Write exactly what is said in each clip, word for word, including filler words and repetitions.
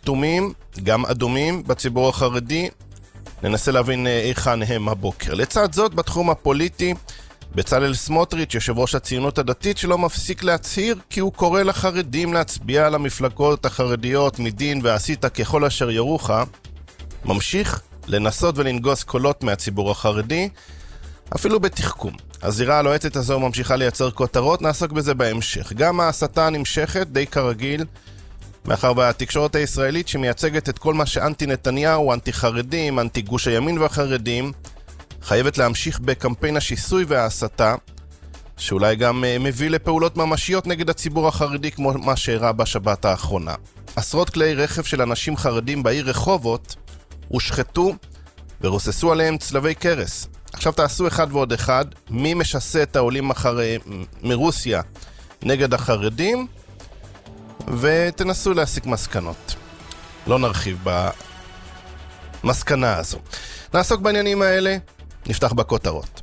כתומים, גם אדומים בציבור החרדי. ננסה להבין היכן הם הבוקר. לצד זאת, בתחום הפוליטי, בצלאל סמוטריץ', יושב ראש הציונות הדתית, שלא מפסיק להצהיר כי הוא קורא לחרדים להצביע על המפלגות החרדיות מדין ועשית ככל אשר ירוך, ממשיך לנסות ולנגוס קולות מהציבור החרדי, אפילו בתחכום. הזירה הלוהטת הזו ממשיכה לייצר כותרות, נעסוק בזה בהמשך. גם ההסתה נמשכת די כרגיל, מאחר והתקשורת הישראלית שמייצגת את כל מה שאנטי נתניהו, אנטי חרדים, אנטי גוש הימין והחרדים, חייבת להמשיך בקמפיין השיסוי וההסתה, שאולי גם מביא לפעולות ממשיות נגד הציבור החרדי כמו מה שאירע בשבת האחרונה. עשרות כלי רכב של אנשים חרדים בעיר רחובות הושחתו ורוססו עליהם צלבי קרס. עכשיו תעשו אחד ועוד אחד, מי משסה את העולים אחר... מרוסיה נגד החרדים, ותנסו להסיק מסקנות. לא נרחיב במסקנה הזו. נעסוק בעניינים האלה, נפתח בכותרות.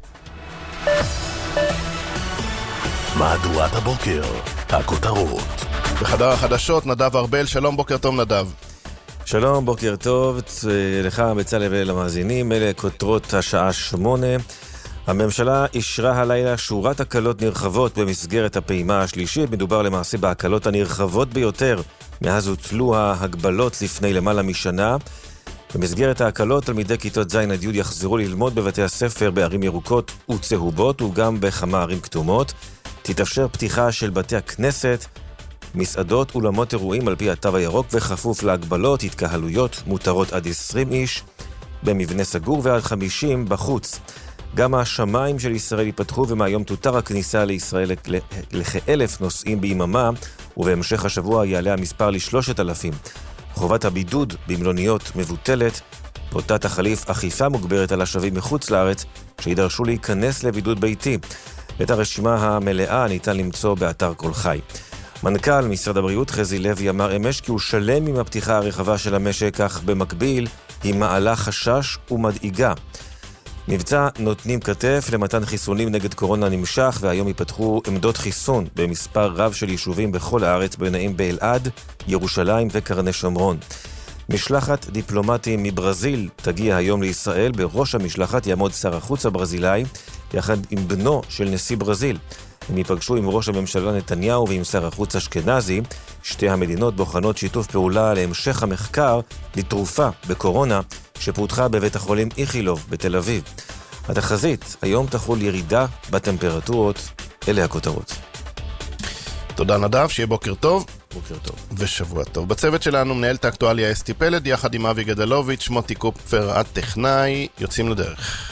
מהדורת הבוקר, הכותרות. בחדר החדשות, נדב ארבל, שלום, בוקר טוב נדב. שלום, בוקר טוב, לך בצלאל ולמאזינים, אלה כותרות השעה שמונה. הממשלה אישרה הלילה שורת הקלות נרחבות במסגרת הפעימה השלישית. מדובר למעשה בהקלות הנרחבות ביותר מאז הוטלו ההגבלות לפני למעלה משנה. במסגרת ההקלות, תלמידי כיתות ז' עד י' יחזרו ללמוד בבתי הספר בערים ירוקות וצהובות וגם בכמה ערים כתומות. תתאפשר פתיחה של בתי הכנסת, מסעדות אולמות אירועים על פי התו הירוק וכפוף להגבלות, התקהלויות מותרות עד עשרים איש במבנה סגור ועד חמישים בחוץ. גם השמיים של ישראל ייפתחו ומהיום תותר הכניסה לישראל לכאלף נוסעים ביממה, ובהמשך השבוע יעלה המספר לשלושת אלפים. חובת הבידוד במלוניות מבוטלת, ואותה תחליף אכיפה מוגברת על השבים מחוץ לארץ שידרשו להיכנס לבידוד ביתי. את הרשימה המלאה ניתן למצוא באתר כל חי. מנכ"ל משרד הבריאות חזי לוי אמר אמש כי הוא שלם עם הפתיחה הרחבה של המשק, אך במקביל היא מעלה חשש ומדאיגה. מבצע נותנים כתף למתן חיסונים נגד קורונה נמשך, והיום ייפתחו עמדות חיסון במספר רב של יישובים בכל הארץ, ביניהם באלעד, ירושלים וקרני שומרון. משלחת דיפלומטים מברזיל תגיע היום לישראל. בראש המשלחת יעמוד שר החוץ הברזילאי יחד עם בנו של נשיא ברזיל. הם ייפגשו עם ראש הממשלה נתניהו ועם שר החוץ אשכנזי. שתי המדינות בוחנות שיתוף פעולה להמשך המחקר לתרופה בקורונה שפותחה בבית החולים איכילוב בתל אביב. התחזית, היום תחול ירידה בטמפרטורות. אלה הכותרות. תודה נדב, שיהיה בוקר טוב. בוקר טוב. ושבוע טוב. בצוות שלנו מנהלת האקטואליה אסתי פלד, יחד עם אבי גדלוביץ', מוטי קופפר הטכנאי. יוצאים לדרך.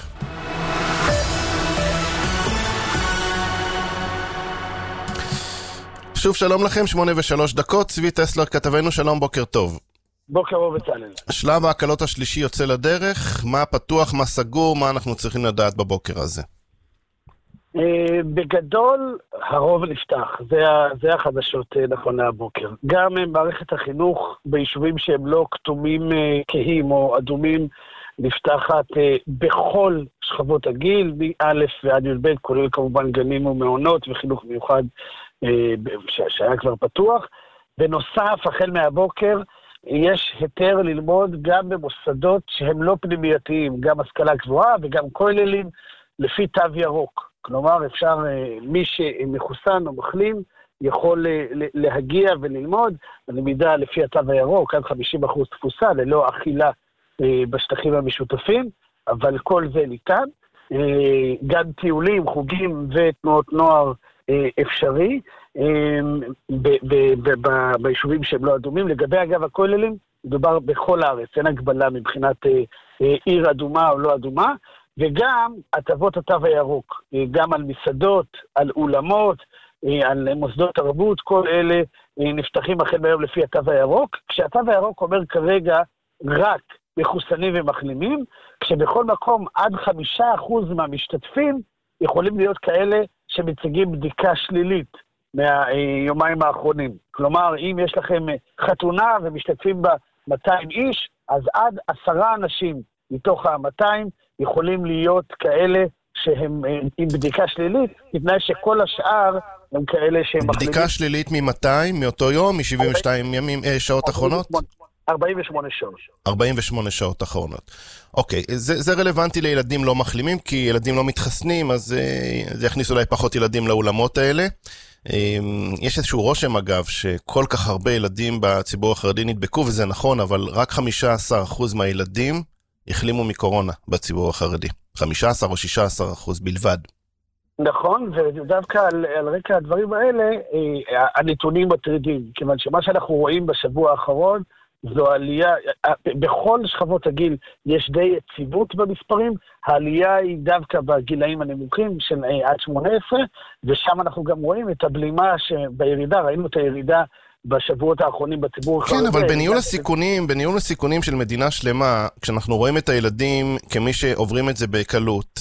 שוב שלום לכם, שמונה ושלוש דקות. צבי טסלר כתבנו, שלום, בוקר טוב. בוקר טוב בצלאל. שלב ההקלות השלישי יוצא לדרך. מה פתוח, מה סגור, מה אנחנו צריכים לדעת בבוקר הזה? בגדול הרוב נפתח, זה, זה החדשות נכון הבוקר. גם מערכת החינוך ביישובים שהם לא כתומים כהים או אדומים נפתחת בכל שכבות הגיל, מא' ועד י"ב, כולל כמובן גנים ומעונות וחינוך מיוחד שהיה כבר פתוח. בנוסף, החל מהבוקר יש היתר ללמוד גם במוסדות שהם לא פנימייתיים, גם השכלה גבוהה וגם כוללים לפי תו ירוק. כלומר, אפשר, מי שמחוסן או מחלים יכול להגיע וללמוד למידה לפי התו הירוק, עד חמישים אחוז תפוסה, ללא אכילה בשטחים המשותפים, אבל כל זה ניתן. גם טיולים, חוגים ותנועות נוער אפשרי ביישובים שהם לא אדומים. לגבי אגב הכוללים, מדובר בכל הארץ, אין הגבלה מבחינת עיר אדומה או לא אדומה, וגם הטבות התו הירוק, גם על מסעדות, על אולמות, על מוסדות תרבות, כל אלה נפתחים החל מהיום לפי התו הירוק, כשהתו הירוק אומר כרגע רק מחוסנים ומחלימים, כשבכל מקום עד חמישה אחוז מהמשתתפים יכולים להיות כאלה שמציגים בדיקה שלילית מהיומיים האחרונים. כלומר, אם יש לכם חתונה ומשתתפים בה מאתיים איש, אז עד עשרה אנשים מתוך ה-מאתיים יכולים להיות כאלה שהם עם בדיקה שלילית, לפני שכל השאר הם כאלה שהם מחלימים. בדיקה שלילית מ-מאתיים, מאותו יום, מ-שבעים ושתיים ימים, שעות אחרונות? ארבעים ושמונה שעות. ארבעים ושמונה שעות אחרונות. אוקיי, זה, זה רלוונטי לילדים לא מחלימים, כי ילדים לא מתחסנים, אז זה יכניס אולי פחות ילדים לאולמות האלה. יש איזשהו רושם אגב, שכל כך הרבה ילדים בציבור החרדי נדבקו, וזה נכון, אבל רק חמישה עשר אחוז מהילדים החלימו מקורונה בציבור החרדי. חמישה עשר או שישה עשר אחוז בלבד. נכון, ודווקא על, על רקע הדברים האלה, הנתונים מטרידים, כיוון שמה שאנחנו רואים בשבוע האחרון, זו עלייה, בכל שכבות הגיל יש די יציבות במספרים, העלייה היא דווקא בגילאים הנמוכים של עד שמונה עשרה, ושם אנחנו גם רואים את הבלימה שבירידה, ראינו את הירידה בשבועות האחרונים בציבור החרדי. כן, אבל בניהול הסיכונים, בניהול הסיכונים של מדינה שלמה, כשאנחנו רואים את הילדים כמי שעוברים את זה בקלות,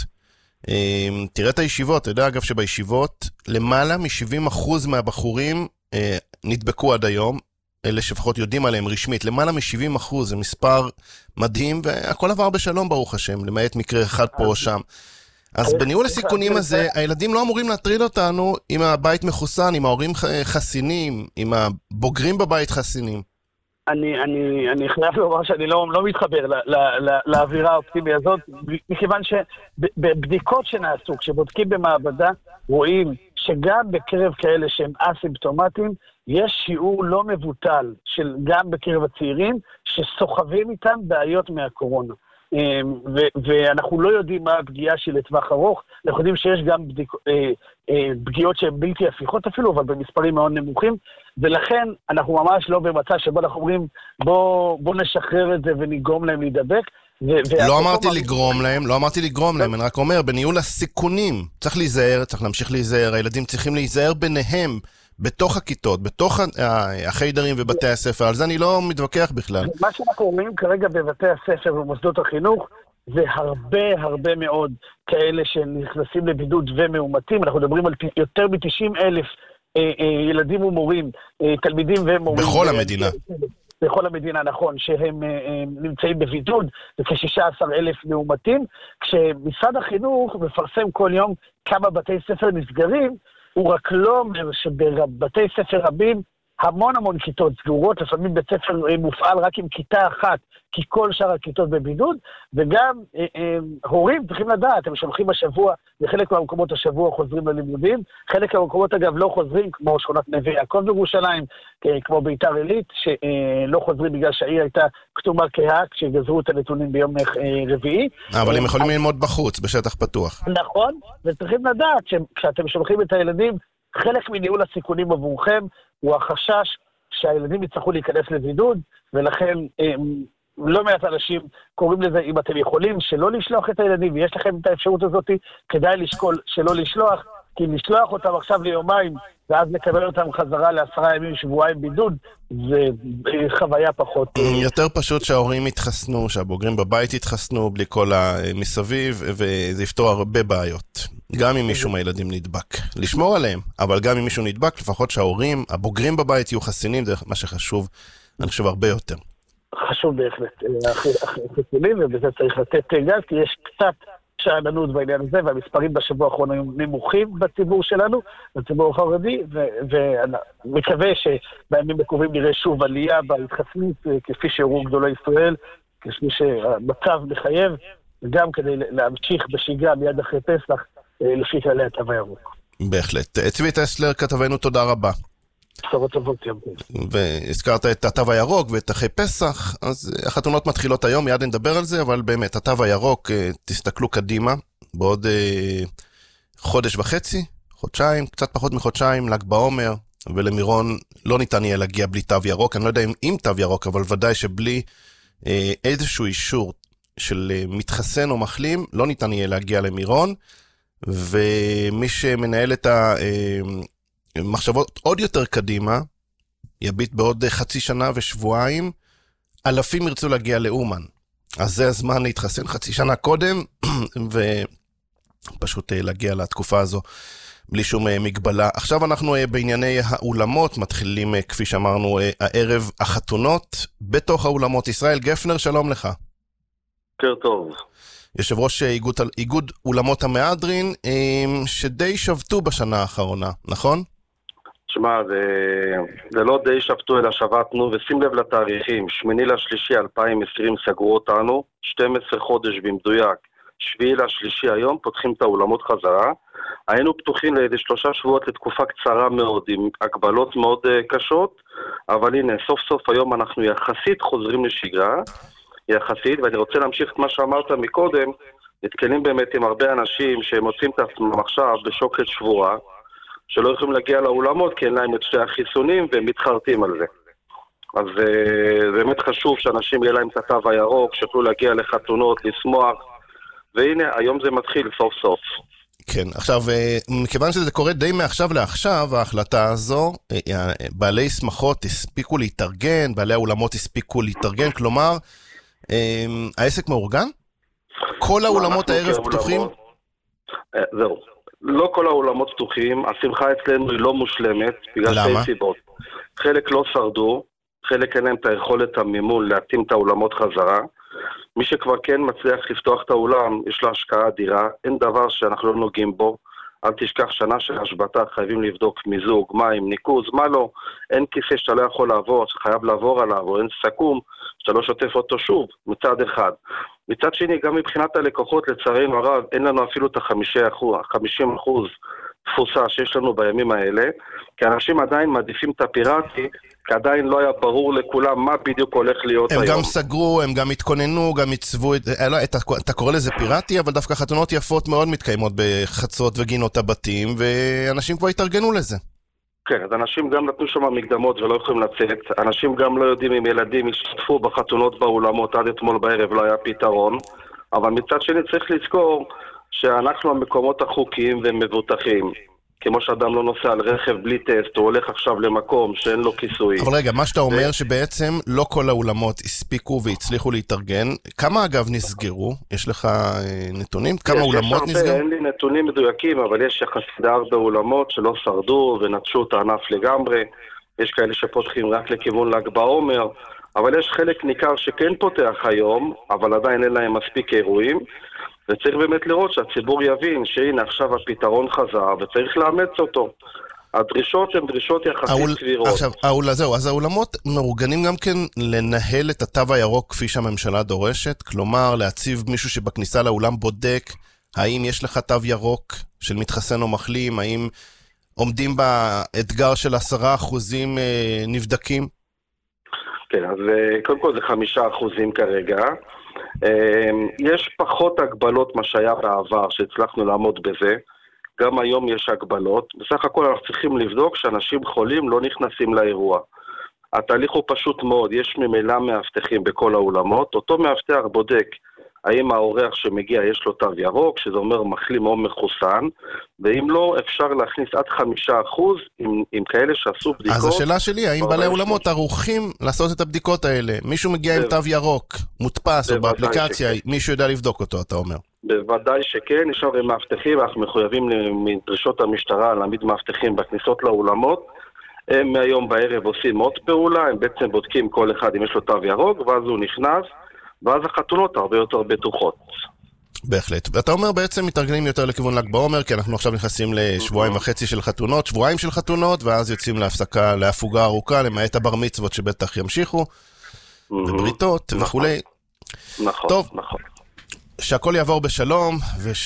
תראה את הישיבות, אתה יודע אגב שבישיבות, למעלה מ-שבעים אחוז מהבחורים נדבקו עד היום, אלה שפחות יודעים עליהם רשמית, למעלה מ-שבעים אחוז, זה מספר מדהים, והכל עבר בשלום ברוך השם, למעט מקרה אחד פה או שם. אז בניהול הסיכונים הזה, הילדים לא אמורים להטריד אותנו אם הבית מחוסן, אם ההורים חסינים, אם הבוגרים בבית חסינים. אני, אני, אני חייב לומר שאני לא, לא מתחבר ל, ל, ל, לאווירה האופטימית הזאת, מכיוון שבבדיקות שנעשו, כשבודקים במעבדה, רואים שגם בקרב כאלה שהם אסימפטומטיים, יש שיעור לא מבוטל של גם בקרב הצעירים, שסוחבים איתם בעיות מהקורונה. ו- ואנחנו לא יודעים מה הפגיעה של לטווח ארוך, אנחנו יודעים שיש גם בדיק... פגיעות שהן בלתי הפיכות אפילו, אבל במספרים מאוד נמוכים, ולכן אנחנו ממש לא במצב שבו אנחנו אומרים, בוא, בוא נשחרר את זה ונגרום להם להידבק. ו- לא אמרתי לגרום להם, לא אמרתי לגרום להם, אני רק אומר, בניהול הסיכונים, צריך להיזהר, צריך להמשיך להיזהר, הילדים צריכים להיזהר ביניהם, בתוך הכיתות, בתוך החיידרים ובתי הספר, על זה אני לא מתווכח בכלל. מה שאנחנו אומרים כרגע בבתי הספר ובמוסדות החינוך, זה הרבה הרבה מאוד כאלה שנכנסים לבידוד ומאומתים, אנחנו מדברים על יותר מ-תשעים אלף ילדים ומורים, תלמידים ומורים. בכל המדינה. בכל המדינה, נכון, שהם נמצאים בבידוד, וכ-שישה עשר אלף מאומתים, כשמשרד החינוך מפרסם כל יום כמה בתי ספר נסגרים, הוא רק לא אומר שבבתי ספר רבים המון המון כיתות סגורות, לפעמים בית ספר מופעל רק עם כיתה אחת, כי כל שאר הכיתות בבידוד, וגם אה, אה, הורים צריכים לדעת, הם שולחים השבוע, בחלק מהמקומות השבוע חוזרים ללימודים, חלק מהמקומות אגב לא חוזרים, כמו שכונת נווה יעקב בירושלים, אה, כמו ביתר עילית, שלא אה, חוזרים בגלל שהעיר הייתה כתומה כהה, כשגזרו את הנתונים ביום אה, רביעי. אבל הם יכולים ללמוד בחוץ, בשטח פתוח. נכון, וצריכים לדעת שכשאתם שולחים את הילדים, חלק מניהול הסיכונים עבורכם הוא החשש שהילדים יצטרכו להיכנס לבידוד, ולכן לא מעט אנשים קוראים לזה, אם אתם יכולים שלא לשלוח את הילדים, ויש לכם את האפשרות הזאת, כדאי לשקול שלא לשלוח, כי לשלוח אותם עכשיו ליומיים, ואז לקבל אותם חזרה לעשרה ימים, שבועיים בידוד, זה חוויה פחות. יותר פשוט שההורים יתחסנו, שהבוגרים בבית יתחסנו, בלי כל המסביב, וזה יפתור הרבה בעיות. גם אם מישהו מהילדים נדבק. לשמור עליהם, אבל גם אם מישהו נדבק, לפחות שההורים, הבוגרים בבית יהיו חסינים, זה מה שחשוב, אני חושב הרבה יותר. חשוב בהחלט, חיסונים, ובזה צריך לתת גז, כי יש קצת שעננות בעניין הזה, והמספרים בשבוע האחרון היו נמוכים בציבור שלנו, בציבור החרדי, ומקווה שבימים הקרובים נראה שוב עלייה בהתחסנות, כפי שהראו גדולי ישראל, כפי שהמצב מחייב, גם כדי להמשיך בשגרה מיד אחרי פסח, לפי כללי התו הירוק. בהחלט. צבי טסלר, כתבנו, תודה רבה. בשורות טובות, יום טוב. והזכרת את התו הירוק ואת אחרי פסח, אז החתונות מתחילות היום, מיד נדבר על זה, אבל באמת, התו הירוק, תסתכלו קדימה, בעוד חודש וחצי, חודשיים, קצת פחות מחודשיים, ל"ג בעומר, ולמירון לא ניתן יהיה להגיע בלי תו ירוק, אני לא יודע אם עם תו ירוק, אבל ודאי שבלי איזשהו אישור של מתחסן או מחלים, לא ניתן יהיה להגיע למירון, ומי שמנהל את המחשבות עוד יותר קדימה, יביט בעוד חצי שנה ושבועיים, אלפים ירצו להגיע לאומן. אז זה הזמן להתחסן חצי שנה קודם, ופשוט להגיע לתקופה הזו בלי שום מגבלה. עכשיו אנחנו בענייני האולמות, מתחילים כפי שאמרנו הערב החתונות בתוך האולמות. ישראל גפנר, שלום לך. יותר טוב. יושב ראש איגוד, איגוד אולמות המהדרין, שדי שבתו בשנה האחרונה, נכון? תשמע, זה, זה לא די שבתו אלא שבתנו, ושים לב לתאריכים, שמיני לשלישי אלפיים עשרים סגרו אותנו, שנים עשר חודש במדויק, שביעי לשלישי היום, פותחים את האולמות חזרה, היינו פתוחים לאיזה שלושה שבועות לתקופה קצרה מאוד, עם הגבלות מאוד uh, קשות, אבל הנה, סוף סוף היום אנחנו יחסית חוזרים לשגרה, יחסית, ואני רוצה להמשיך את מה שאמרת מקודם, נתקלים באמת עם הרבה אנשים שהם מוצאים את עצמם עכשיו בשוקת שבורה, שלא יכולים להגיע לאולמות כי אין להם את שתי החיסונים והם מתחרטים על זה. אז uh, באמת חשוב שאנשים יהיה להם את התו הירוק, שיוכלו להגיע לחתונות, לשמוח, והנה, היום זה מתחיל סוף סוף. כן, עכשיו, מכיוון שזה קורה די מעכשיו לעכשיו, ההחלטה הזו, בעלי שמחות הספיקו להתארגן, בעלי האולמות הספיקו להתארגן, כלומר, העסק מאורגן? כל האולמות הערב פתוחים? זהו, לא כל האולמות פתוחים, השמחה אצלנו היא לא מושלמת, בגלל שתי סיבות. חלק לא שרדו, חלק אין להם את היכולת המימון להתאים את האולמות חזרה, מי שכבר כן מצליח לפתוח את האולם, יש לו השקעה אדירה, אין דבר שאנחנו לא נוגעים בו, אל תשכח שנה של השבתה, חייבים לבדוק מיזוג, מים, ניקוז, מה לא, אין כיסא שאתה לא יכול לעבור, שחייב לעבור עליו, או אין סכום, שאתה לא שוטף אותו שוב, מצד אחד. מצד שני, גם מבחינת הלקוחות, לצערנו הרב, אין לנו אפילו את ה-חמישים אחוז תפוסה שיש לנו בימים האלה, כי אנשים עדיין מעדיפים את הפיראטי, כי עדיין לא היה ברור לכולם מה בדיוק הולך להיות הם היום. הם גם סגרו, הם גם התכוננו, גם הצבו, לא, אתה, אתה קורא לזה פיראטי, אבל דווקא חתונות יפות מאוד מתקיימות בחצות וגינות הבתים, ואנשים כבר התארגנו לזה. כן, אז אנשים גם נתנו שם מקדמות ולא יכולים לצאת, אנשים גם לא יודעים אם ילדים ישתתפו בחתונות באולמות, עד אתמול בערב לא היה פתרון, אבל מצד שני צריך לזכור שאנחנו המקומות החוקיים ומבוטחים. כמו שאדם לא נוסע על רכב בלי טסט, הוא הולך עכשיו למקום שאין לו כיסוי. אבל רגע, מה שאתה אומר שבעצם לא כל האולמות הספיקו והצליחו להתארגן. כמה אגב נסגרו? יש לך נתונים? כמה אולמות נסגרו? אין לי נתונים מדויקים, אבל יש יחסית הרבה אולמות שלא שרדו ונטשו את הענף לגמרי. יש כאלה שפותחים רק לכיוון ל"ג בעומר, אבל יש חלק ניכר שכן פותח היום, אבל עדיין אין להם מספיק אירועים. וצריך באמת לראות שהציבור יבין שהנה עכשיו הפתרון חזר וצריך לאמץ אותו. הדרישות הן דרישות יחסית סבירות. עכשיו, האול, זהו, אז האולמות מאורגנים גם כן לנהל את התו הירוק כפי שהממשלה דורשת, כלומר להציב מישהו שבכניסה לאולם בודק האם יש לך תו ירוק של מתחסן או מחלים, האם עומדים באתגר של עשרה אחוזים נבדקים? כן, אז קודם כל זה חמישה אחוזים כרגע. יש פחות הגבלות מה שהיה בעבר שהצלחנו לעמוד בזה, גם היום יש הגבלות, בסך הכל אנחנו צריכים לבדוק שאנשים חולים לא נכנסים לאירוע. התהליך הוא פשוט מאוד, יש ממילא מאבטחים בכל האולמות, אותו מאבטח בודק האם האורח שמגיע יש לו תו ירוק, שזה אומר מחלים או מחוסן, ואם לא אפשר להכניס עד חמישה אחוז עם, עם כאלה שעשו בדיקות. אז השאלה שלי, האם בעלי אולמות ערוכים לעשות את הבדיקות האלה? מישהו מגיע עם תו ירוק, מודפס או באפליקציה, מישהו יודע לבדוק אותו, אתה אומר? בוודאי שכן, יש הרי מאבטחים, אנחנו מחויבים מדרישות המשטרה להעמיד מאבטחים בכניסות לאולמות, הם מהיום בערב עושים עוד פעולה, הם בעצם בודקים כל אחד אם יש לו תו ירוק, ואז הוא נכנס, ואז החתונות הרבה יותר בטוחות. בהחלט. ואתה אומר בעצם מתארגנים יותר לכיוון ל"ג בעומר, כי אנחנו עכשיו נכנסים לשבועיים וחצי של חתונות, שבועיים של חתונות, ואז יוצאים להפסקה, להפוגה ארוכה, למעט הבר מצוות שבטח ימשיכו, ובריתות וכולי. נכון, טוב, נכון. שהכל יעבור בשלום,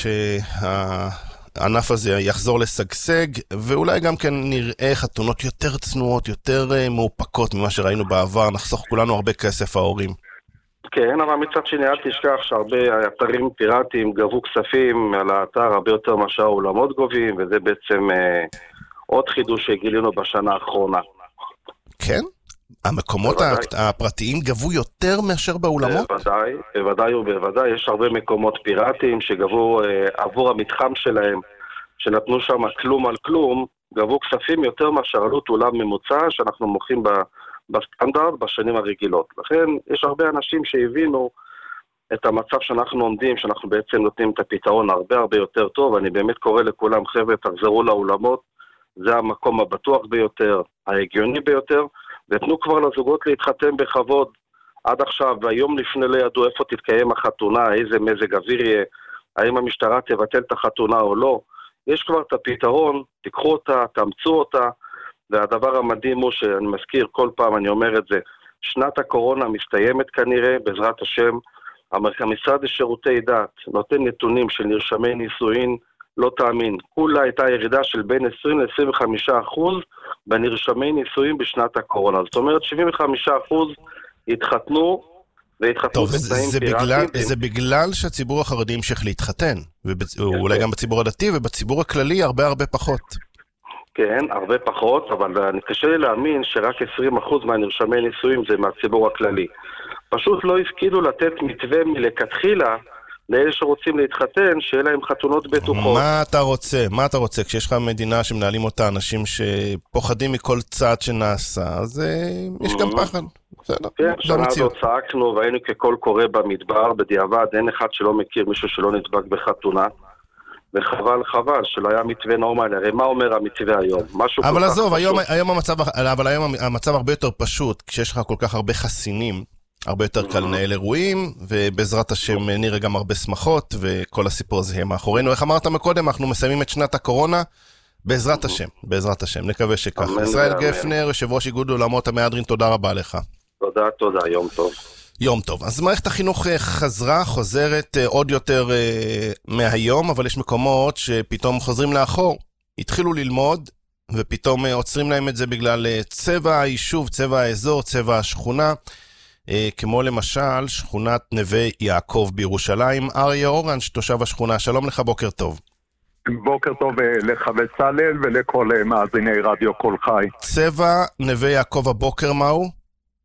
ושהענף הזה יחזור לשגשג, ואולי גם כן נראה חתונות יותר צנועות, יותר מאופקות ממה שראינו בעבר, נחסוך כולנו הרבה כסף ההורים. כן, אבל מצד שני, אל תשכח שהרבה אתרים פיראטיים גבו כספים על האתר הרבה יותר מאשר האולמות גובים, וזה בעצם אה, עוד חידוש שגילינו בשנה האחרונה. כן? המקומות בוודאי. הפרטיים גבו יותר מאשר באולמות? בוודאי, בוודאי ובוודאי. יש הרבה מקומות פיראטיים שגבו אה, עבור המתחם שלהם, שנתנו שם כלום על כלום, גבו כספים יותר מאשר עלות אולם ממוצע שאנחנו מוכרים ב... בסטנדרט בשנים הרגילות. לכן יש הרבה אנשים שהבינו את המצב שאנחנו עומדים, שאנחנו בעצם נותנים את הפתרון הרבה הרבה יותר טוב, אני באמת קורא לכולם, חבר'ה, תחזרו לאולמות, זה המקום הבטוח ביותר, ההגיוני ביותר, ותנו כבר לזוגות להתחתן בכבוד. עד עכשיו, והיום לפני לא ידעו איפה תתקיים החתונה, איזה מזג אוויר יהיה, האם המשטרה תבטל את החתונה או לא. יש כבר את הפתרון, תיקחו אותה, תאמצו אותה, והדבר המדהים הוא שאני מזכיר כל פעם, אני אומר את זה, שנת הקורונה מסתיימת כנראה, בעזרת השם, המשרד לשירותי דת נותן נתונים של נרשמי נישואין, לא תאמין, כולה הייתה ירידה של בין עשרים עד עשרים וחמישה אחוז בנרשמי נישואין בשנת הקורונה. זאת אומרת, שבעים וחמישה אחוז התחתנו, והתחתנו טוב, זה בגלל, זה בגלל שהציבור החרדי המשיך להתחתן, ואולי גם בציבור הדתי, ובציבור הכללי הרבה הרבה פחות. כן, הרבה פחות, אבל אני קשה לי להאמין שרק עשרים אחוז מהנרשמי נישואים זה מהציבור הכללי. פשוט לא הפקידו לתת מתווה מלכתחילה לאלה שרוצים להתחתן, שיהיה להם חתונות בטוחות. מה אתה רוצה? מה אתה רוצה? כשיש לך מדינה שמנהלים אותה אנשים שפוחדים מכל צעד שנעשה, אז יש גם פחד. כן, שנה הזאת צעקנו והיינו ככל קורא במדבר, בדיעבד, אין אחד שלא מכיר מישהו שלא נדבק בחתונה. וחבל, חבל, שלא היה מתווה נורמלי. הרי מה אומר המתווה היום? אבל עזוב, היום, היום המצב, אבל היום המצב הרבה יותר פשוט, כשיש לך כל כך הרבה חסינים, הרבה יותר קל לנהל אירועים, ובעזרת השם נראה גם הרבה שמחות, וכל הסיפור הזה יהיה מאחורינו. איך אמרת מקודם, אנחנו מסיימים את שנת הקורונה, בעזרת השם, בעזרת השם, נקווה שכך. ישראל גפנר, יושב ראש איגוד עולמות המהדרין, תודה רבה לך. תודה, תודה, יום טוב. יום טוב. אז מערכת החינוך חזרה, חוזרת עוד יותר מהיום, אבל יש מקומות שפתאום חוזרים לאחור. התחילו ללמוד, ופתאום עוצרים להם את זה בגלל צבע היישוב, צבע האזור, צבע השכונה, כמו למשל שכונת נווה יעקב בירושלים. אריה אורנג', תושב השכונה, שלום לך, בוקר טוב. בוקר טוב לך וסלל ולכל מאזיני רדיו כל חי. צבע נווה יעקב הבוקר מהו?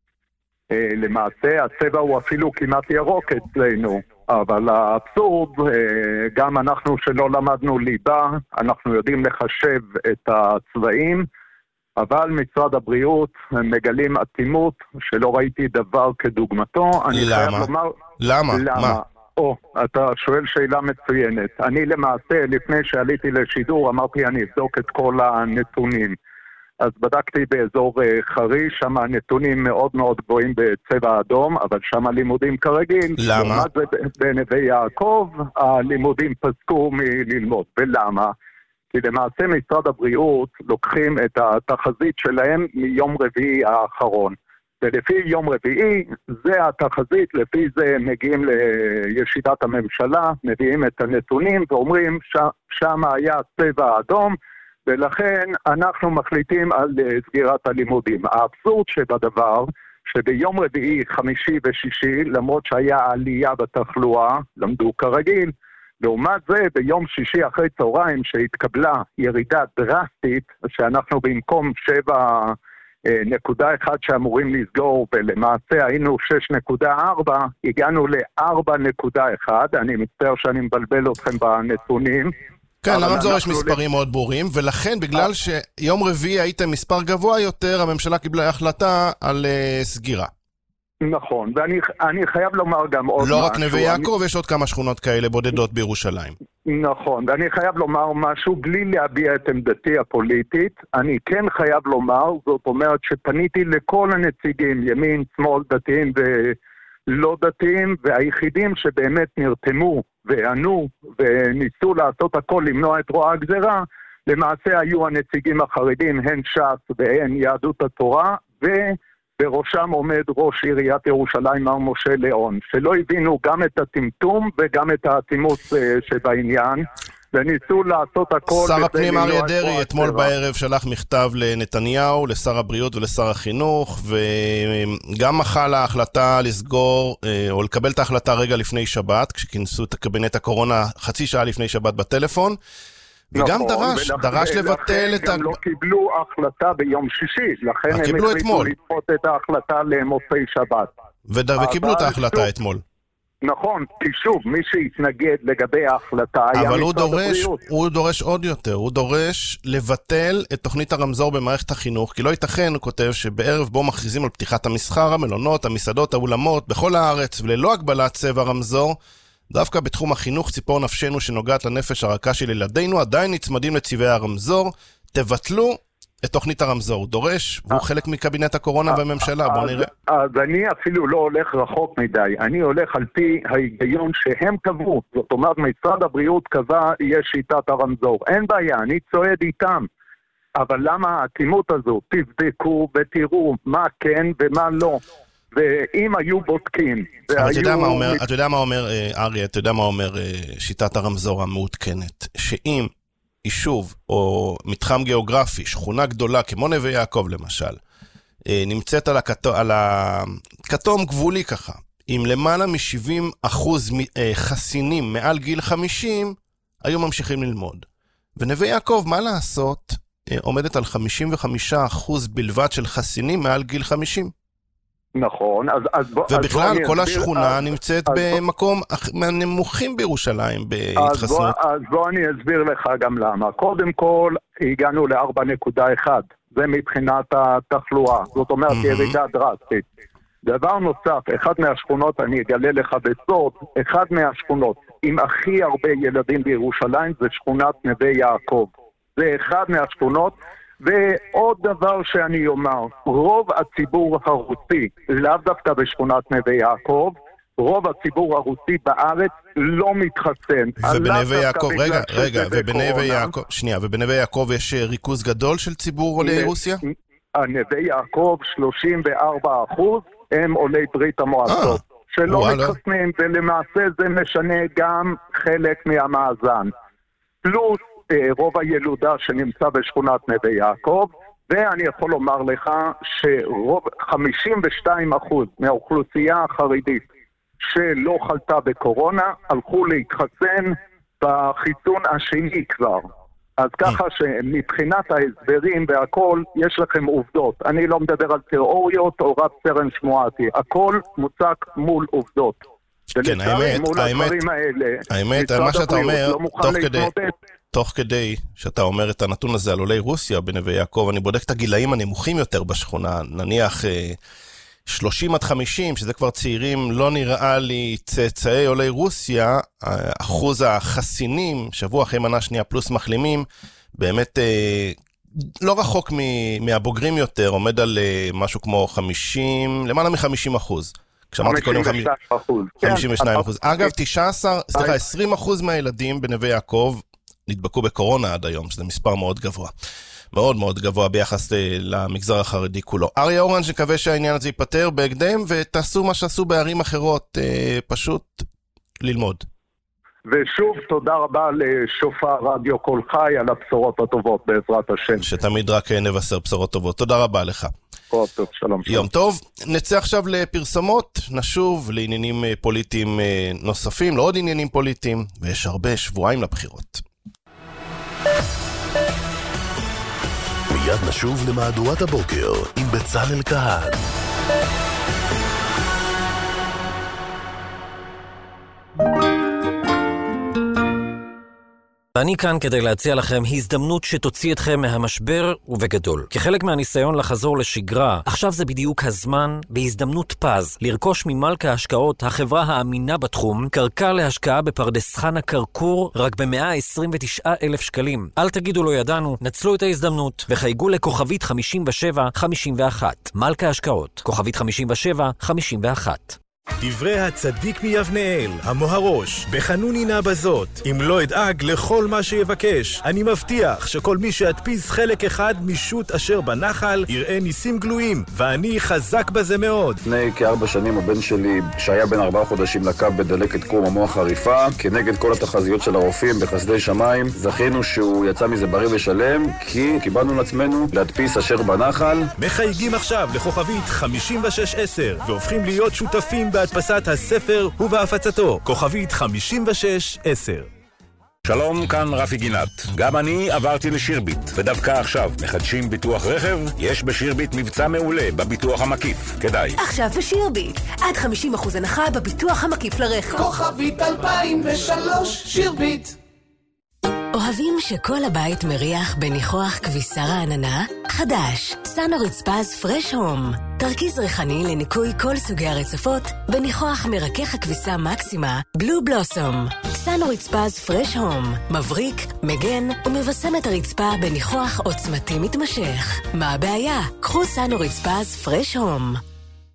למעשה הצבע הוא אפילו כמעט ירוק אצלנו, אבל האבסורד, גם אנחנו שלא למדנו ליבה, אנחנו יודעים לחשב את הצבעים, אבל משרד הבריאות מגלים אטימות שלא ראיתי דבר כדוגמתו. למה? לומר, למה? למה? מה? או, אתה שואל שאלה מצוינת. אני למעשה, לפני שעליתי לשידור, אמרתי אני אבדוק את כל הנתונים. אז בדקתי באזור חריש, שם הנתונים מאוד מאוד גבוהים בצבע אדום, אבל שם הלימודים כרגיל. למה? בנווה יעקב, הלימודים פסקו מללמוד. ולמה? כי למעשה משרד הבריאות לוקחים את התחזית שלהם מיום רביעי האחרון. ולפי יום רביעי, זה התחזית, לפי זה מגיעים לישיבת הממשלה, מביאים את הנתונים ואומרים שם היה צבע אדום, ולכן אנחנו מחליטים על סגירת הלימודים. האבסורד שבדבר, שביום רביעי, חמישי ושישי, למרות שהיה עלייה בתחלואה, למדו כרגיל, לעומת זה ביום שישי אחרי צהריים שהתקבלה ירידה דרסטית, שאנחנו במקום שבע נקודה אחד שאמורים לסגור, ולמעשה היינו שש נקודה ארבע, הגענו ל-ארבע נקודה אחת, אני מצטער שאני מבלבל אתכם בנתונים, כן, לרמזור יש מספרים מאוד ברורים, ולכן בגלל שיום רביעי הייתם מספר גבוה יותר, הממשלה קיבלה החלטה על סגירה. נכון, ואני חייב לומר גם עוד משהו. לא רק נווה יעקב, יש עוד כמה שכונות כאלה בודדות בירושלים. נכון, ואני חייב לומר משהו בלי להביע את עמדתי הפוליטית. אני כן חייב לומר, זאת אומרת שפניתי לכל הנציגים, ימין, שמאל, דתיים ולא דתיים, והיחידים שבאמת נרתמו וענו וניסו לעשות הכל למנוע את רוע הגזרה, למעשה היו הנציגים החרדים, הן ש"ס והן יהדות התורה, ובראשם עומד ראש עיריית ירושלים מר משה ליאון, שלא הבינו גם את הטמטום וגם את האטימות שבעניין, וניסו לעשות הכל. שר הפנים אריה דרעי אתמול בערב שלח מכתב לנתניהו, לשר הבריאות ולשר החינוך, וגם מחל ההחלטה לסגור או לקבל את ההחלטה רגע לפני שבת, כשכינסו את קבינט הקורונה חצי שעה לפני שבת בטלפון, וגם דרש, דרש לבטל את... גם לא קיבלו החלטה ביום שישי, לכן הם החליטו לדחות את ההחלטה למוצאי שבת. וקיבלו את ההחלטה אתמול. נכון, כי שוב, מי שהתנגד לגבי ההחלטה היה אבל הוא דורש, הוא דורש עוד יותר, הוא דורש לבטל את תוכנית הרמזור במערכת החינוך, כי לא ייתכן, הוא כותב, שבערב בו מכריזים על פתיחת המסחר, המלונות, המסעדות, האולמות, בכל הארץ, וללא הגבלת צבע רמזור, דווקא בתחום החינוך, ציפור נפשנו שנוגעת לנפש הרכה של ילדינו, עדיין נצמדים לצבעי הרמזור, תבטלו את תוכנית הרמזור. הוא דורש, והוא חלק מקבינט הקורונה והממשלה, בוא נראה. אז אני אפילו לא הולך רחוק מדי, אני הולך על פי ההיגיון שהם קבעו, זאת אומרת, משרד הבריאות קבע, יש שיטת הרמזור, אין בעיה, אני צועד איתם. אבל למה האטימות הזו? תבדקו ותראו מה כן ומה לא. ואם היו בודקים... אבל אתה יודע מה אומר, אתה יודע מה אומר, אריה, אתה יודע מה אומר שיטת הרמזור המעודכנת? שאם יישוב או מתחם גיאוגרפי, שכונה גדולה, כמו נווה יעקב למשל, נמצאת על הכתום, על הכתום גבולי ככה, עם למעלה מ-שבעים אחוז חסינים מעל גיל חמישים, היו ממשיכים ללמוד. ונווה יעקב, מה לעשות, עומדת על חמישים וחמישה אחוז בלבד של חסינים מעל גיל חמישים. נכון, אז... אז ובכלל, אז כל אסביר, השכונה אז, נמצאת אז במקום מהנמוכים בירושלים בהתחסנות. אז בוא, אז בוא אני אסביר לך גם למה. קודם כל, הגענו ל-ארבע נקודה אחת. זה מבחינת התחלואה. זאת אומרת, mm-hmm. ירידה דרסטית. דבר נוסף, אחד מהשכונות, אני אגלה לך בסוד, אחד מהשכונות עם הכי הרבה ילדים בירושלים זה שכונת נווה יעקב. זה אחד מהשכונות, ועוד דבר שאני אומר, רוב הציבור הרוסי, לאו דווקא בשכונת נווה יעקב, רוב הציבור הרוסי בארץ לא מתחסן. ובנווה יעקב, רגע, רגע, ובנווה יעקב, שנייה, ובנווה יעקב יש ריכוז גדול של ציבור עולי רוסיה? נווה יעקב שלושים וארבעה אחוז הם עולי ברית המועצות, שלא מתחסנים, ולמעשה זה משנה גם חלק מהמאזן. פלוס רוב הילודה שנמצא בשכונת נווה יעקב, ואני יכול לומר לך שרוב חמישים ושתיים אחוז מהאוכלוסייה החרדית שלא חלתה בקורונה, הלכו להתחסן בחיסון השני כבר. אז ככה שמבחינת ההסברים והכל, יש לכם עובדות. אני לא מדבר על תיאוריות או רב סרן שמועתי. הכל מוצק מול עובדות. כן, האמת, האמת, האמת, מה שאתה אומר, תוך כדי, תוך כדי שאתה אומר את הנתון הזה על עולי רוסיה בנווה יעקב, אני בודק את הגילאים הנמוכים יותר בשכונה, נניח שלושים עד חמישים, שזה כבר צעירים, לא נראה לי צאצאי עולי רוסיה, אחוז החסינים, שבוע אחרי מנה שנייה פלוס מחלימים, באמת לא רחוק מהבוגרים יותר, עומד על משהו כמו חמישים, למעלה מ-חמישים אחוז. כשאמרתי קודם חמישים ושניים אחוז. אגב, תשע עשרה, סליחה, עשרים אחוז מהילדים בנווה יעקב נדבקו בקורונה עד היום, שזה מספר מאוד גבוה. מאוד מאוד גבוה ביחס למגזר החרדי כולו. אריה אורן, שקווה שהעניין הזה ייפטר בהקדם, ותעשו מה שעשו בערים אחרות, פשוט ללמוד. ושוב, תודה רבה לשופר רדיו כל חי על הבשורות הטובות בעזרת השם. שתמיד רק נבשר בשורות טובות. תודה רבה לך. טוב, טוב, שלום. יום טוב. נצא עכשיו לפרסומות, נשוב לעניינים פוליטיים נוספים, לעוד עניינים פוליטיים, ויש הרבה שבועיים לבחירות. מיד נשוב למהדורת הבוקר עם בצלאל כהן. אני כאן כדי להציע לכם הזדמנות שתוציא אתכם מהמשבר ובגדול. כחלק מהניסיון לחזור לשגרה, עכשיו זה בדיוק הזמן, בהזדמנות פז, לרכוש ממלכה ההשקעות, החברה האמינה בתחום, קרקע להשקעה בפרדס חנה קרקור, רק ב-מאה עשרים ותשעה אלף שקלים. אל תגידו לא ידענו, נצלו את ההזדמנות, וחייגו לכוכבית חמישים ושבע חמישים ואחת. מלכה ההשקעות, כוכבית חמישים ושבע חמישים ואחת. דברי הצדיק מיבנאל, המוהרוש, בחנוני נא בזאת. אם לא אדאג לכל מה שיבקש, אני מבטיח שכל מי שידפיס חלק אחד משוט אשר בנחל, יראה ניסים גלויים, ואני חזק בזה מאוד. לפני כארבע שנים הבן שלי, שהיה בן ארבעה חודשים, לקה בדלקת קרום המוח חריפה, כנגד כל התחזיות של הרופאים בחסדי שמיים, זכינו שהוא יצא מזה בריא ושלם, כי קיבלנו לעצמנו להדפיס אשר בנחל. מחייגים עכשיו לכוכבית חמישים ושש עשר, והופכים להיות שותפים בהדפסת הספר ובהפצתו. כוכבית חמישים ושש עשר. שלום, כאן רפי גינת. גם אני עברתי לשירביט, ודווקא עכשיו מחדשים ביטוח רכב. יש בשירביט מבצע מעולה בביטוח המקיף. כדאי. עכשיו בשירביט, עד חמישים אחוז הנחה בביטוח המקיף לרכב. כוכבית אלפיים ושלוש, שירביט. אוהבים שכל הבית מריח בניחוח כביסה רעננה? חדש, סאנוריץ פז פרש הום. תרכיז ריחני לניקוי כל סוגי הרצפות בניחוח מרכך הכביסה מקסימה בלו בלוסום. סאנוריץ פז פרש הום. מבריק, מגן ומבשם את הרצפה בניחוח עוצמתי מתמשך. מה הבעיה? קחו סאנוריץ פז פרש הום.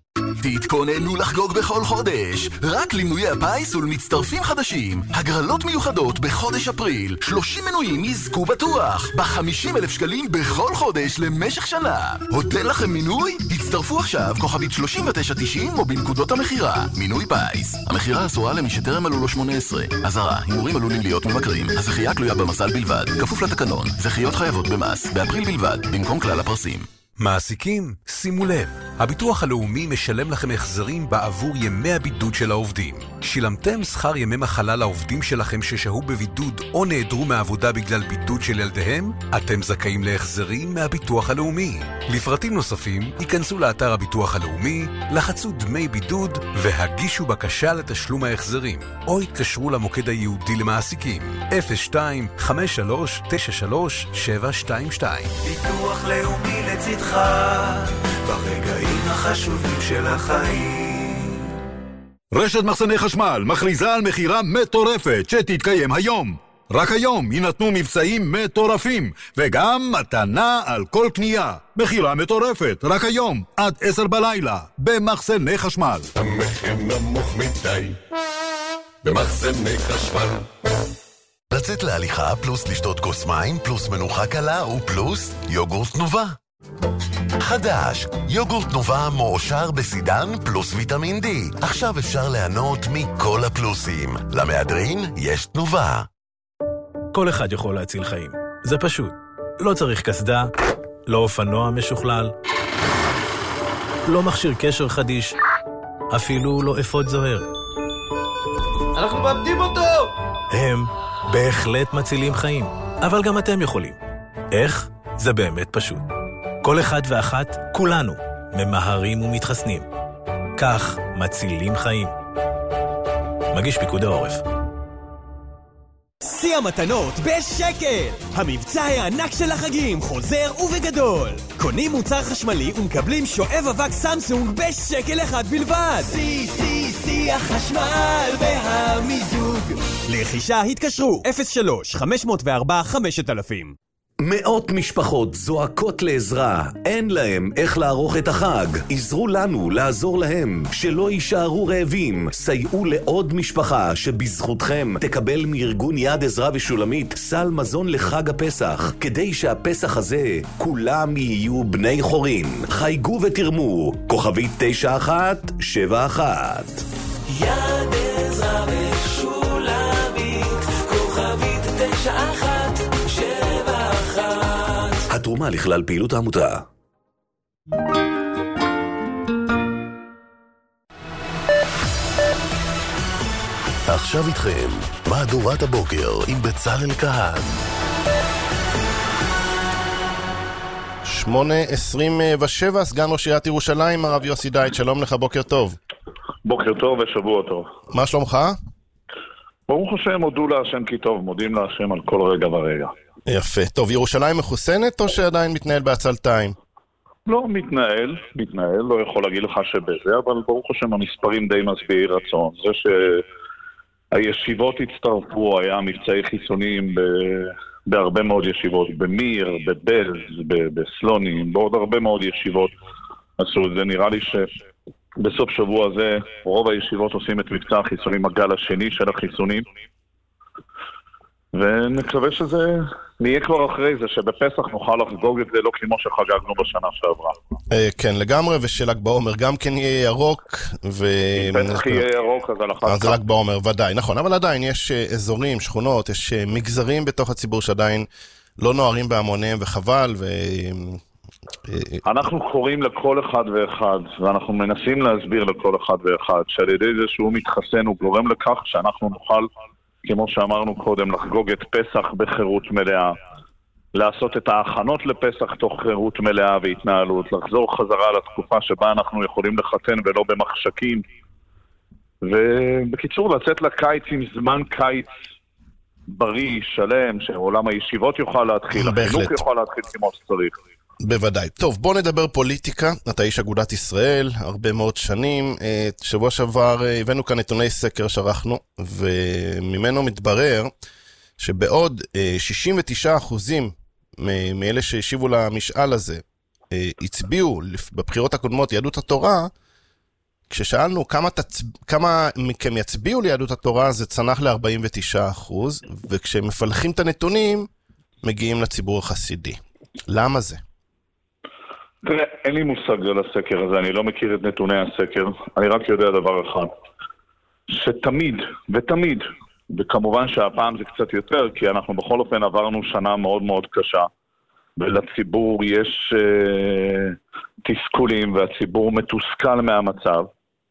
תתכוננו לחגוג בכל חודש, רק למנויי הפיס ולמצטרפים חדשים. הגרלות מיוחדות בחודש אפריל, שלושים מנויים יזכו בטוח, ב-חמישים אלף שקלים בכל חודש למשך שנה. הותן לכם מינוי? תצטרפו עכשיו, כוכבית שלושים ותשע תשעים או בנקודות המחירה. מינוי פיס. המחירה אסורה למי שטרם מלאו לו שמונה עשרה. אזהרה, הימורים עלולים להיות ממכרים. הזכייה תלויה במזל בלבד, כפוף לתקנון. זכיות חייבות במס, באפריל בלבד, במקום כלל הפרסים. מעסיקים, שימו לב, הביטוח הלאומי משלם לכם החזרים בעבור ימי הבידוד של העובדים. שילמתם שכר ימי מחלה לעובדים שלכם ששהו בבידוד או נעדרו מהעבודה בגלל בידוד של ילדיהם? אתם זכאים להחזרים מהביטוח הלאומי. לפרטים נוספים, ייכנסו לאתר הביטוח הלאומי, לחצו דמי בידוד והגישו בקשה לתשלום ההחזרים, או התקשרו למוקד הייעודי למעסיקים אפס שתיים חמש שלוש תשע שלוש שבע שתיים שתיים. ביטוח לאומי לצדך ברגעים החשובים של החיים. רשת מחסני חשמל מכריזה על מחירה מטורפת שתתקיים היום. רק היום יינתנו מבצעים מטורפים וגם מתנה על כל קנייה. מחירה מטורפת רק היום עד עשר בלילה במחסני חשמל. המחיר נמוך מדי במחסני חשמל. לצאת להליכה פלוס לשתות כוס מים פלוס מנוחה קלה ופלוס יוגורט תנובה. חדש, יוגורט תנובה מועשר בסידן פלוס ויטמין D. עכשיו אפשר ליהנות מכל הפלוסים. למהדרין יש תנובה. כל אחד יכול להציל חיים. זה פשוט. לא צריך כסדה, לא אופנוע משוכלל, לא מכשיר קשר חדיש, אפילו לא אפוד זוהר. אנחנו מאבדים אותו! הם בהחלט מצילים חיים, אבל גם אתם יכולים. איך? זה באמת פשוט. כל אחד ואחת, כולנו, ממהרים ומתחסנים. כך מצילים חיים. מגיש פיקוד העורף. שיא המתנות בשקל! המבצע הענק של החגים חוזר ובגדול! קונים מוצר חשמלי ומקבלים שואב אבק סמסונג בשקל אחד בלבד! שיא, שיא, שיא החשמל והמיזוג! לרכישה התקשרו אפס שלוש חמש אפס ארבע חמש אלפים. מאות משפחות זועקות לעזרה, אין להם איך לערוך את החג. עזרו לנו לעזור להם, שלא יישארו רעבים. סייעו לעוד משפחה שבזכותכם תקבל מארגון יד עזרה ושולמית סל מזון לחג הפסח, כדי שהפסח הזה כולם יהיו בני חורין. חייגו ותרמו, כוכבית תשע אחת שבע אחת. יד עזרה ושולמית, כוכבית תשע אחת שבע אחת. התרומה לכלל פעילות העמותה. עכשיו איתכם, מהדורת הבוקר עם בצלאל כהן. שמונה עשרים ושבע, סגן ראש עיריית ירושלים, הרב יוסי דייט, שלום לך, בוקר טוב. בוקר טוב ושבוע טוב. מה שלומך? ברוך השם, הודו להשם כי טוב, מודים להשם על כל רגע ורגע. יפה. טוב, ירושלים מחוסנת או שעדיין מתנהל בעצלתיים? לא, מתנהל, מתנהל, לא יכול להגיד לך שבזה, אבל ברוך השם המספרים די משביעי רצון. זה שהישיבות הצטרפו, היה מבצעי חיסונים ב... בהרבה מאוד ישיבות, במיר, בבלז, בסלונים, בעוד הרבה מאוד ישיבות עשו את זה. נראה לי שבסוף שבוע הזה רוב הישיבות עושים את מבצע החיסונים, הגל השני של החיסונים, ונקווה שזה נהיה כבר אחרי זה, שבפסח נוכל לחגוג את זה לא כמו שחגגנו בשנה שעברה. כן, לגמרי, ושל"ג בעומר גם כן יהיה ירוק. פסח יהיה ירוק, אז על אחת. אז ל"ג בעומר, ודאי, נכון, אבל עדיין יש אזורים, שכונות, יש מגזרים בתוך הציבור שעדיין לא נוערים בהמוניהם, וחבל, ו... אנחנו קוראים לכל אחד ואחד, ואנחנו מנסים להסביר לכל אחד ואחד, שעל ידי זה שהוא מתחסן, הוא גורם לכך שאנחנו נוכל, כמו שאמרנו קודם, לחגוג את פסח בחירות מלאה, לעשות את ההכנות לפסח תוך חירות מלאה והתנהלות, לחזור חזרה לתקופה שבה אנחנו יכולים לחתן ולא במחשקים, ובקיצור לצאת לקיץ עם זמן קיץ בריא, שלם, שעולם הישיבות יוכל להתחיל, החינוך יוכל להתחיל כמו שצריך. בוודאי. טוב, בוא נדבר פוליטיקה. אתה איש אגודת ישראל, הרבה מאוד שנים. שבוע שעבר הבאנו כאן נתוני סקר שערכנו, וממנו מתברר שבעוד שישים ותשעה אחוזים מאלה שהשיבו למשאל הזה הצביעו בבחירות הקודמות יהדות התורה, כששאלנו כמה, תצ... כמה מכם יצביעו ליהדות התורה, זה צנח ל-ארבעים ותשעה אחוז, וכשמפלחים את הנתונים, מגיעים לציבור החסידי. למה זה? תראה, אין לי מושג על הסקר הזה, אני לא מכיר את נתוני הסקר, אני רק יודע דבר אחד, שתמיד, ותמיד, וכמובן שהפעם זה קצת יותר, כי אנחנו בכל אופן עברנו שנה מאוד מאוד קשה, ולציבור יש uh, תסכולים, והציבור מתוסכל מהמצב,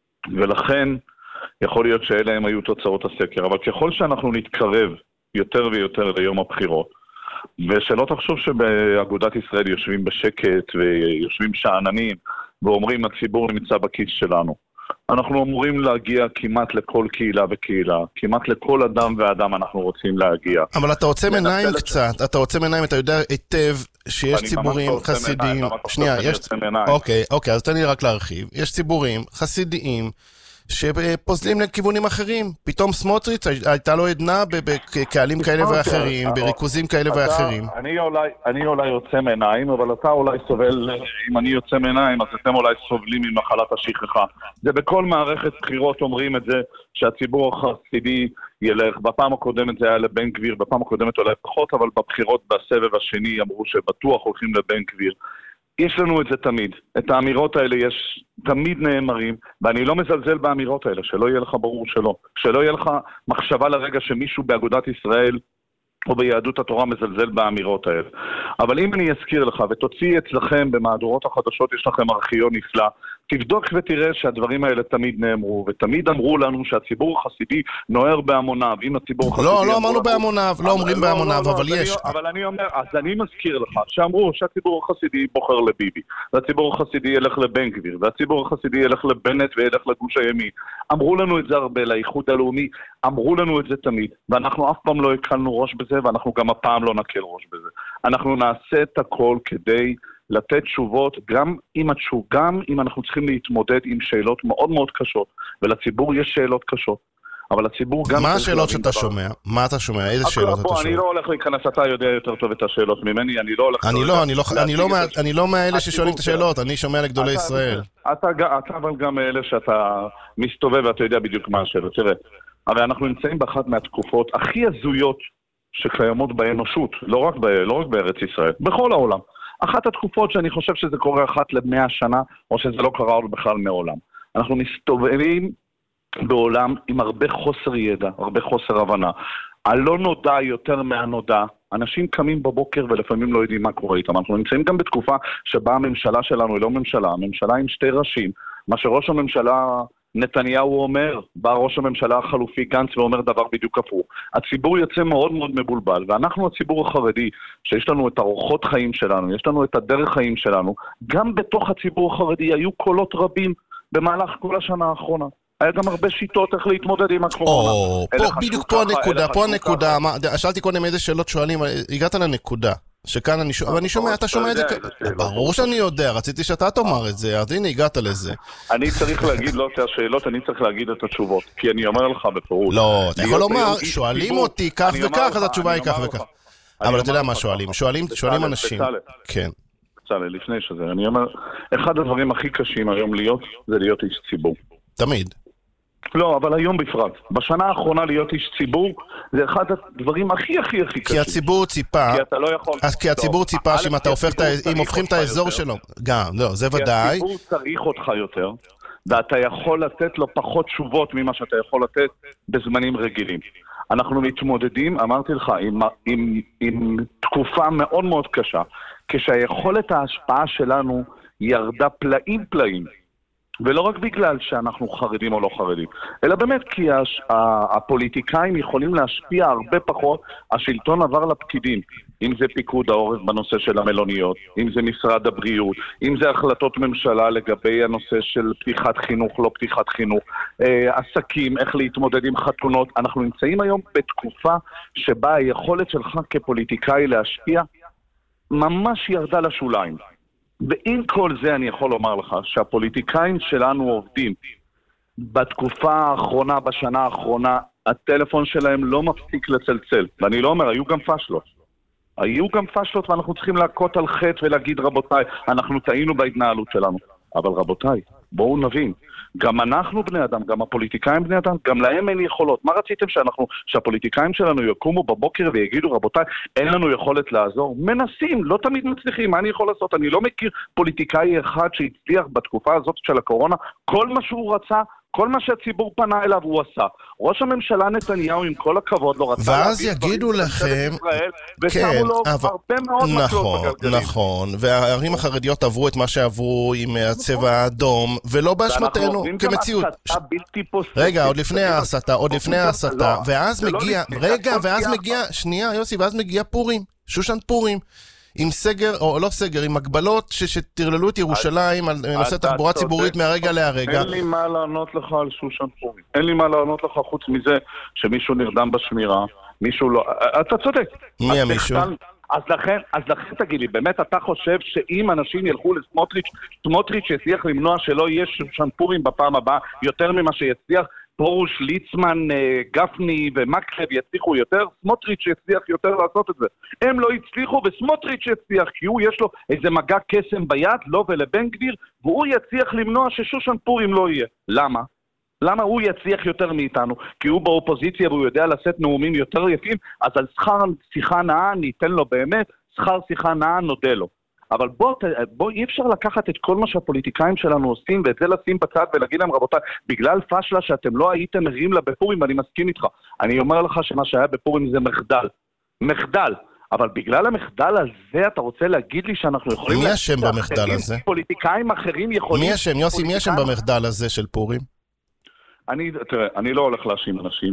ולכן יכול להיות שאלה הם היו תוצאות הסקר, אבל ככל שאנחנו נתקרב יותר ויותר ליום הבחירות, ושלא תחשוב שבאגודת ישראל יושבים בשקט ויושבים שעננים ואומרים הציבור נמצא בכיס שלנו. אנחנו אמורים להגיע כמעט לכל קהילה וקהילה, כמעט לכל אדם ואדם אנחנו רוצים להגיע. אבל אתה רוצה מניים קצת, אתה רוצה מניים, אתה יודע היטב שיש ציבורים חסידיים. שנייה, יש... אוקיי, אוקיי, אז תן לי רק להרחיב. יש ציבורים חסידיים שפוזלים לכיוונים אחרים. פתאום סמוטריץ' הייתה לו עדנה בקהלים כאלה ואחרים, בריכוזים כאלה ואחרים. אני אולי יוצא מעיניים, אבל אתה אולי סובל, אם אני יוצא מעיניים, אז אתם אולי סובלים ממחלת השכחה. זה בכל מערכת בחירות אומרים את זה, שהציבור החסידי ילך. בפעם הקודמת זה היה לבן גביר, בפעם הקודמת אולי פחות, אבל בבחירות בסבב השני אמרו שבטוח הולכים לבן גביר. יש לנו את זה תמיד. את האמירות האלה יש תמיד נאמרים, ואני לא מזלזל באמירות האלה, שלא יהיה לך ברור שלא. שלא יהיה לך מחשבה לרגע שמישהו באגודת ישראל או ביהדות התורה מזלזל באמירות האלה. אבל אם אני אזכיר לך, ותוציא אצלכם במהדורות החדשות, יש לכם ארכיון נפלא, תבדוק ותראה שהדברים האלה תמיד נאמרו, ותמיד אמרו לנו שהציבור החסידי נוער בהמוניו, אם הציבור החסידי... לא, לא אמרנו בהמוניו, לא אומרים בהמוניו, אבל יש. אבל אני אומר, אז אני מזכיר לך, שאמרו שהציבור החסידי בוחר לביבי, והציבור החסידי ילך לבן גביר, והציבור החסידי ילך לבנט וילך לגוש הימין. אמרו לנו את זה הרבה, לאיחוד הלאומי, אמרו לנו את זה תמיד, ואנחנו אף פעם לא הקלנו ראש בזה, ואנחנו גם הפעם לא נקל ראש בזה. אנחנו נעשה את הכל כדי לתת תשובות, גם אם, התשוב, גם אם אנחנו צריכים להתמודד עם שאלות מאוד מאוד קשות, ולציבור יש שאלות קשות, אבל הציבור גם... מה השאלות שאתה שומע? מה אתה שומע? איזה שאלות אתה שומע? אני לא הולך להיכנס, אתה יודע יותר טוב את השאלות ממני, אני לא הולך... אני לא, אני לא, אני לא, אני לא מאלה ששואלים את השאלות, אני שומע לגדולי ישראל. אתה אבל גם מאלה שאתה מסתובב ואתה יודע בדיוק מה השאלות. תראה, הרי אנחנו נמצאים באחת מהתקופות הכי הזויות שקיימות באנושות, לא רק, ב, לא רק בארץ ישראל, בכל העולם. אחת התקופות שאני חושב שזה קורה אחת למאה שנה, או שזה לא קרה עוד בכלל מעולם. אנחנו מסתובבים בעולם עם הרבה חוסר ידע, הרבה חוסר הבנה. הלא נודע יותר מהנודע. אנשים קמים בבוקר ולפעמים לא יודעים מה קורה איתם. אנחנו נמצאים גם בתקופה שבה הממשלה שלנו היא לא ממשלה, הממשלה עם שתי ראשים. מה שראש הממשלה... נתניהו אומר, בא ראש הממשלה החלופי גנץ ואומר דבר בדיוק הפוך. הציבור יוצא מאוד מאוד מבולבל, ואנחנו הציבור החרדי, שיש לנו את אורחות חיים שלנו, יש לנו את הדרך חיים שלנו, גם בתוך הציבור החרדי היו קולות רבים במהלך כל השנה האחרונה. היה גם הרבה שיטות איך להתמודד עם הקורונה. או, בדיוק פה הנקודה, פה הנקודה. שאלתי קודם איזה שאלות שואלים, הגעת לנקודה. שכאן אני שומע, ואני שומע, אתה שומע את זה, ברור שאני יודע, רציתי שאתה תאמר את זה, אז הנה הגעת לזה. אני צריך להגיד לא את השאלות, אני צריך להגיד את התשובות, כי אני אומר לך בפירוש. לא, אתה יכול לומר, שואלים אותי כך וכך, אז התשובה היא כך וכך. אבל אתה יודע מה שואלים, שואלים אנשים. כן. בצלאל, לפני שזה, אני אומר, אחד הדברים הכי קשים היום להיות, זה להיות איש ציבור. תמיד. לא, אבל היום בפרט. בשנה האחרונה להיות איש ציבור, זה אחד הדברים הכי הכי הכי קשים. כי הציבור ציפה, כי אתה לא יכול... אז כי הציבור ציפה שאם אתה הופך, אם הופכים את האזור שלו, גם, לא, זה ודאי. כי הציבור צריך אותך יותר, ואתה יכול לתת לו פחות תשובות ממה שאתה יכול לתת בזמנים רגילים. אנחנו מתמודדים, אמרתי לך, עם, עם, עם תקופה מאוד מאוד קשה, כשהיכולת ההשפעה שלנו ירדה פלאים פלאים. ולא רק בגלל שאנחנו חרדים או לא חרדים, אלא באמת כי הש... הפוליטיקאים יכולים להשפיע הרבה פחות, השלטון עבר לפקידים, אם זה פיקוד העורף בנושא של המלוניות, אם זה משרד הבריאות, אם זה החלטות ממשלה לגבי הנושא של פתיחת חינוך, לא פתיחת חינוך, אה, עסקים, איך להתמודד עם חתונות. אנחנו נמצאים היום בתקופה שבה היכולת שלך כפוליטיקאי להשפיע ממש ירדה לשוליים. ועם כל זה אני יכול לומר לך שהפוליטיקאים שלנו עובדים בתקופה האחרונה, בשנה האחרונה, הטלפון שלהם לא מפסיק לצלצל. ואני לא אומר, היו גם פשלות. היו גם פשלות ואנחנו צריכים להכות על חטא ולהגיד רבותיי, אנחנו טעינו בהתנהלות שלנו. אבל רבותיי, בואו נבין, גם אנחנו בני אדם, גם הפוליטיקאים בני אדם, גם להם אין יכולות. מה רציתם שאנחנו, שהפוליטיקאים שלנו יקומו בבוקר ויגידו, רבותיי, אין לנו יכולת לעזור? מנסים, לא תמיד מצליחים, מה אני יכול לעשות? אני לא מכיר פוליטיקאי אחד שהצליח בתקופה הזאת של הקורונה, כל מה שהוא רצה, כל מה שהציבור פנה אליו הוא עשה. ראש הממשלה נתניהו עם כל הכבוד לא רצה... ואז יגידו לכם... ושמו לו הרבה מאוד נכון, נכון. והערים החרדיות עברו את מה שעברו עם הצבע האדום, ולא באשמתנו, כמציאות. רגע, עוד לפני ההסתה, עוד לפני ההסתה, ואז מגיע... רגע, ואז מגיע... שנייה, יוסי, ואז מגיע פורים, שושן פורים. עם סגר, או לא סגר, עם הגבלות שתרללו את ירושלים על נושא תחבורה ציבורית מהרגע להרגע. אין לי מה לענות לך על שושן פורים. אין לי מה לענות לך חוץ מזה שמישהו נרדם בשמירה, מישהו לא... אתה צודק. מי המישהו? אז לכן, אז לכן תגיד לי, באמת אתה חושב שאם אנשים ילכו לסמוטריץ', סמוטריץ' יצליח למנוע שלא יהיה שושן פורים בפעם הבאה, יותר ממה שיצליח, פרוש, ליצמן, גפני ומקלב יצליחו יותר, סמוטריץ' יצליח יותר לעשות את זה. הם לא הצליחו וסמוטריץ' יצליח, כי הוא יש לו איזה מגע קסם ביד, לא ולבן גביר, והוא יצליח למנוע ששושן פורים לא יהיה. למה? למה הוא יצליח יותר מאיתנו? כי הוא באופוזיציה והוא יודע לשאת נאומים יותר יפים, אז על שכר שיחה נאה ניתן לו באמת, שכר שיחה נאה נודה לו. אבל בוא, בוא, אי אפשר לקחת את כל מה שהפוליטיקאים שלנו עושים, ואת זה לשים בצד ולהגיד להם, רבותיי, בגלל פשלה שאתם לא הייתם ערים לה בפורים, ואני מסכים איתך. אני אומר לך שמה שהיה בפורים זה מחדל. מחדל. אבל בגלל המחדל הזה, אתה רוצה להגיד לי שאנחנו יכולים... מי אשם במחדל הזה? פוליטיקאים אחרים יכולים... מי אשם? יוסי, מי אשם במחדל הזה של פורים? אני, תראה, אני לא הולך להאשים אנשים,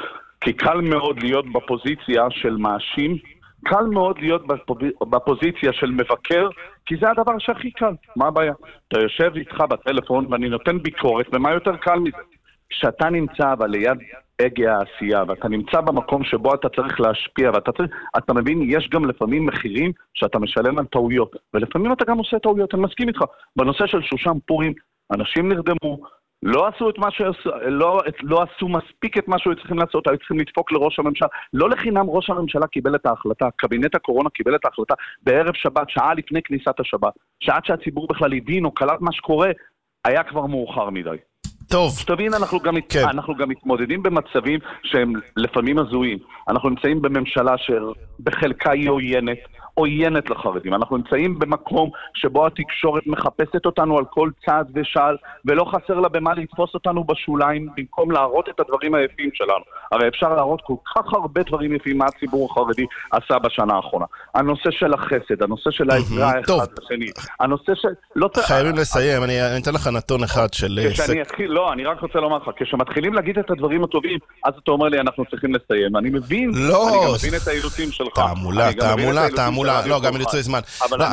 כי קל מאוד להיות בפוזיציה של מאשים, קל מאוד להיות בפוזיציה של מבקר, כי זה הדבר שהכי קל. מה הבעיה? אתה יושב איתך בטלפון ואני נותן ביקורת, ומה יותר קל מזה? כשאתה נמצא אבל ליד הגה העשייה, ואתה נמצא במקום שבו אתה צריך להשפיע, ואתה צריך, אתה מבין, יש גם לפעמים מחירים שאתה משלם על טעויות, ולפעמים אתה גם עושה טעויות, אני מסכים איתך. בנושא של שושן פורים, אנשים נרדמו, לא עשו את מה שעשו, לא, לא עשו מספיק את מה שהיו צריכים לעשות, היו צריכים לדפוק לראש הממשלה. לא לחינם ראש הממשלה קיבל את ההחלטה, קבינט הקורונה קיבל את ההחלטה בערב שבת, שעה לפני כניסת השבת. שעד שהציבור בכלל הבין או קלט מה שקורה, היה כבר מאוחר מדי. טוב. שתבין, אנחנו גם, כן. אנחנו גם מתמודדים במצבים שהם לפעמים הזויים. אנחנו נמצאים בממשלה שבחלקה היא עוינת, עוינת לחרדים. אנחנו נמצאים במקום שבו התקשורת מחפשת אותנו על כל צעד ושעל, ולא חסר לה במה לתפוס אותנו בשוליים, במקום להראות את הדברים היפים שלנו. הרי אפשר להראות כל כך הרבה דברים יפים מה הציבור החרדי עשה בשנה האחרונה. הנושא של החסד, הנושא של העזרה האחד לשני, הנושא של... חייבים לסיים, אני אתן לך נתון אחד של... כשאני אתחיל, לא, אני רק רוצה לומר לך, כשמתחילים להגיד את הדברים הטובים, אז אתה אומר לי, אנחנו צריכים לסיים. אני מבין, אני גם מבין את האילוצים שלך. תעמולה, תעמולה, תעמולה. לא, גם נרצה זמן.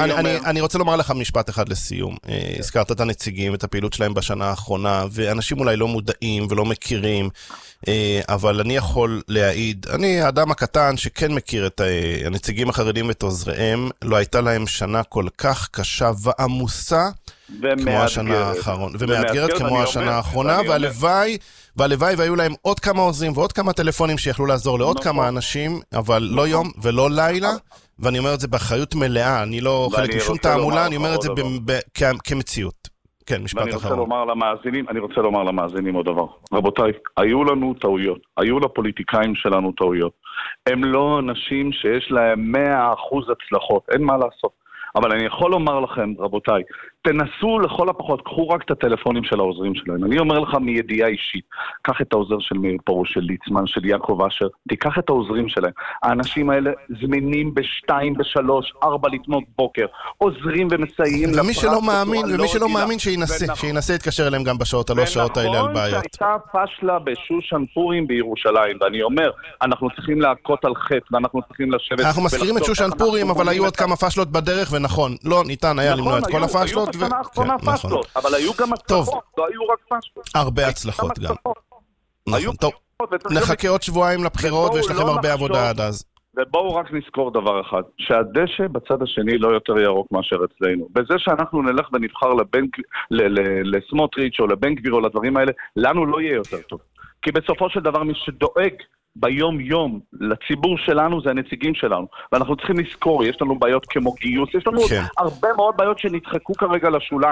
אני רוצה לומר לך משפט אחד לסיום. הזכרת את הנציגים, את הפעילות שלהם בשנה האחרונה, ואנשים אולי לא מודעים ולא מכירים, אבל אני יכול להעיד, אני האדם הקטן שכן מכיר את הנציגים החרדים ואת עוזריהם, לא הייתה להם שנה כל כך קשה ועמוסה, כמו השנה האחרונה, ומאתגרת כמו השנה האחרונה, והלוואי, והלוואי והיו להם עוד כמה עוזרים ועוד כמה טלפונים שיכלו לעזור לעוד כמה אנשים, אבל לא יום ולא לילה, ואני אומר את זה באחריות מלאה, אני לא חלק משום תעמולה, אני אומר את זה כמציאות. כן, משפט אחרון. ואני רוצה לומר למאזינים, אני רוצה לומר למאזינים עוד דבר. רבותיי, היו לנו טעויות, היו לפוליטיקאים שלנו טעויות. הם לא אנשים שיש להם מאה אחוז הצלחות, אין מה לעשות. אבל אני יכול לומר לכם, רבותיי, תנסו לכל הפחות, קחו רק את הטלפונים של העוזרים שלהם. אני אומר לך מידיעה אישית, קח את העוזר של מאיר פרוש, של ליצמן, של יעקב אשר, תיקח את העוזרים שלהם. האנשים האלה זמינים בשתיים, בשלוש, ארבע לפנות בוקר, עוזרים ומסייעים. ומי שלא מאמין, ומי שלא מאמין שינסה, שינסה להתקשר אליהם גם בשעות, הלא שעות האלה על בעיות. ונכון שהייתה פשלה בשושן פורים בירושלים, ואני אומר, אנחנו צריכים להכות על חטא, ואנחנו צריכים לשבת... אנחנו מזכירים את שושן פורים, אבל היו עוד כמה פשלות בדרך, ונכון, לא ניתן היה למנוע את כל הפשלות. אבל היו גם הצלחות, לא היו רק פשלות. הרבה הצלחות גם. טוב, נחכה עוד שבועיים לבחירות ויש לכם הרבה עבודה עד אז. ובואו רק נזכור דבר אחד, שהדשא בצד השני לא יותר ירוק מאשר אצלנו. בזה שאנחנו נלך ונבחר לסמוטריץ' או לבן גביר או לדברים האלה, לנו לא יהיה יותר טוב. כי בסופו של דבר מי שדואג ביום יום לציבור שלנו זה הנציגים שלנו, ואנחנו צריכים לזכור, יש לנו בעיות כמו גיוס, יש לנו כן. הרבה מאוד בעיות שנדחקו כרגע לשוליים,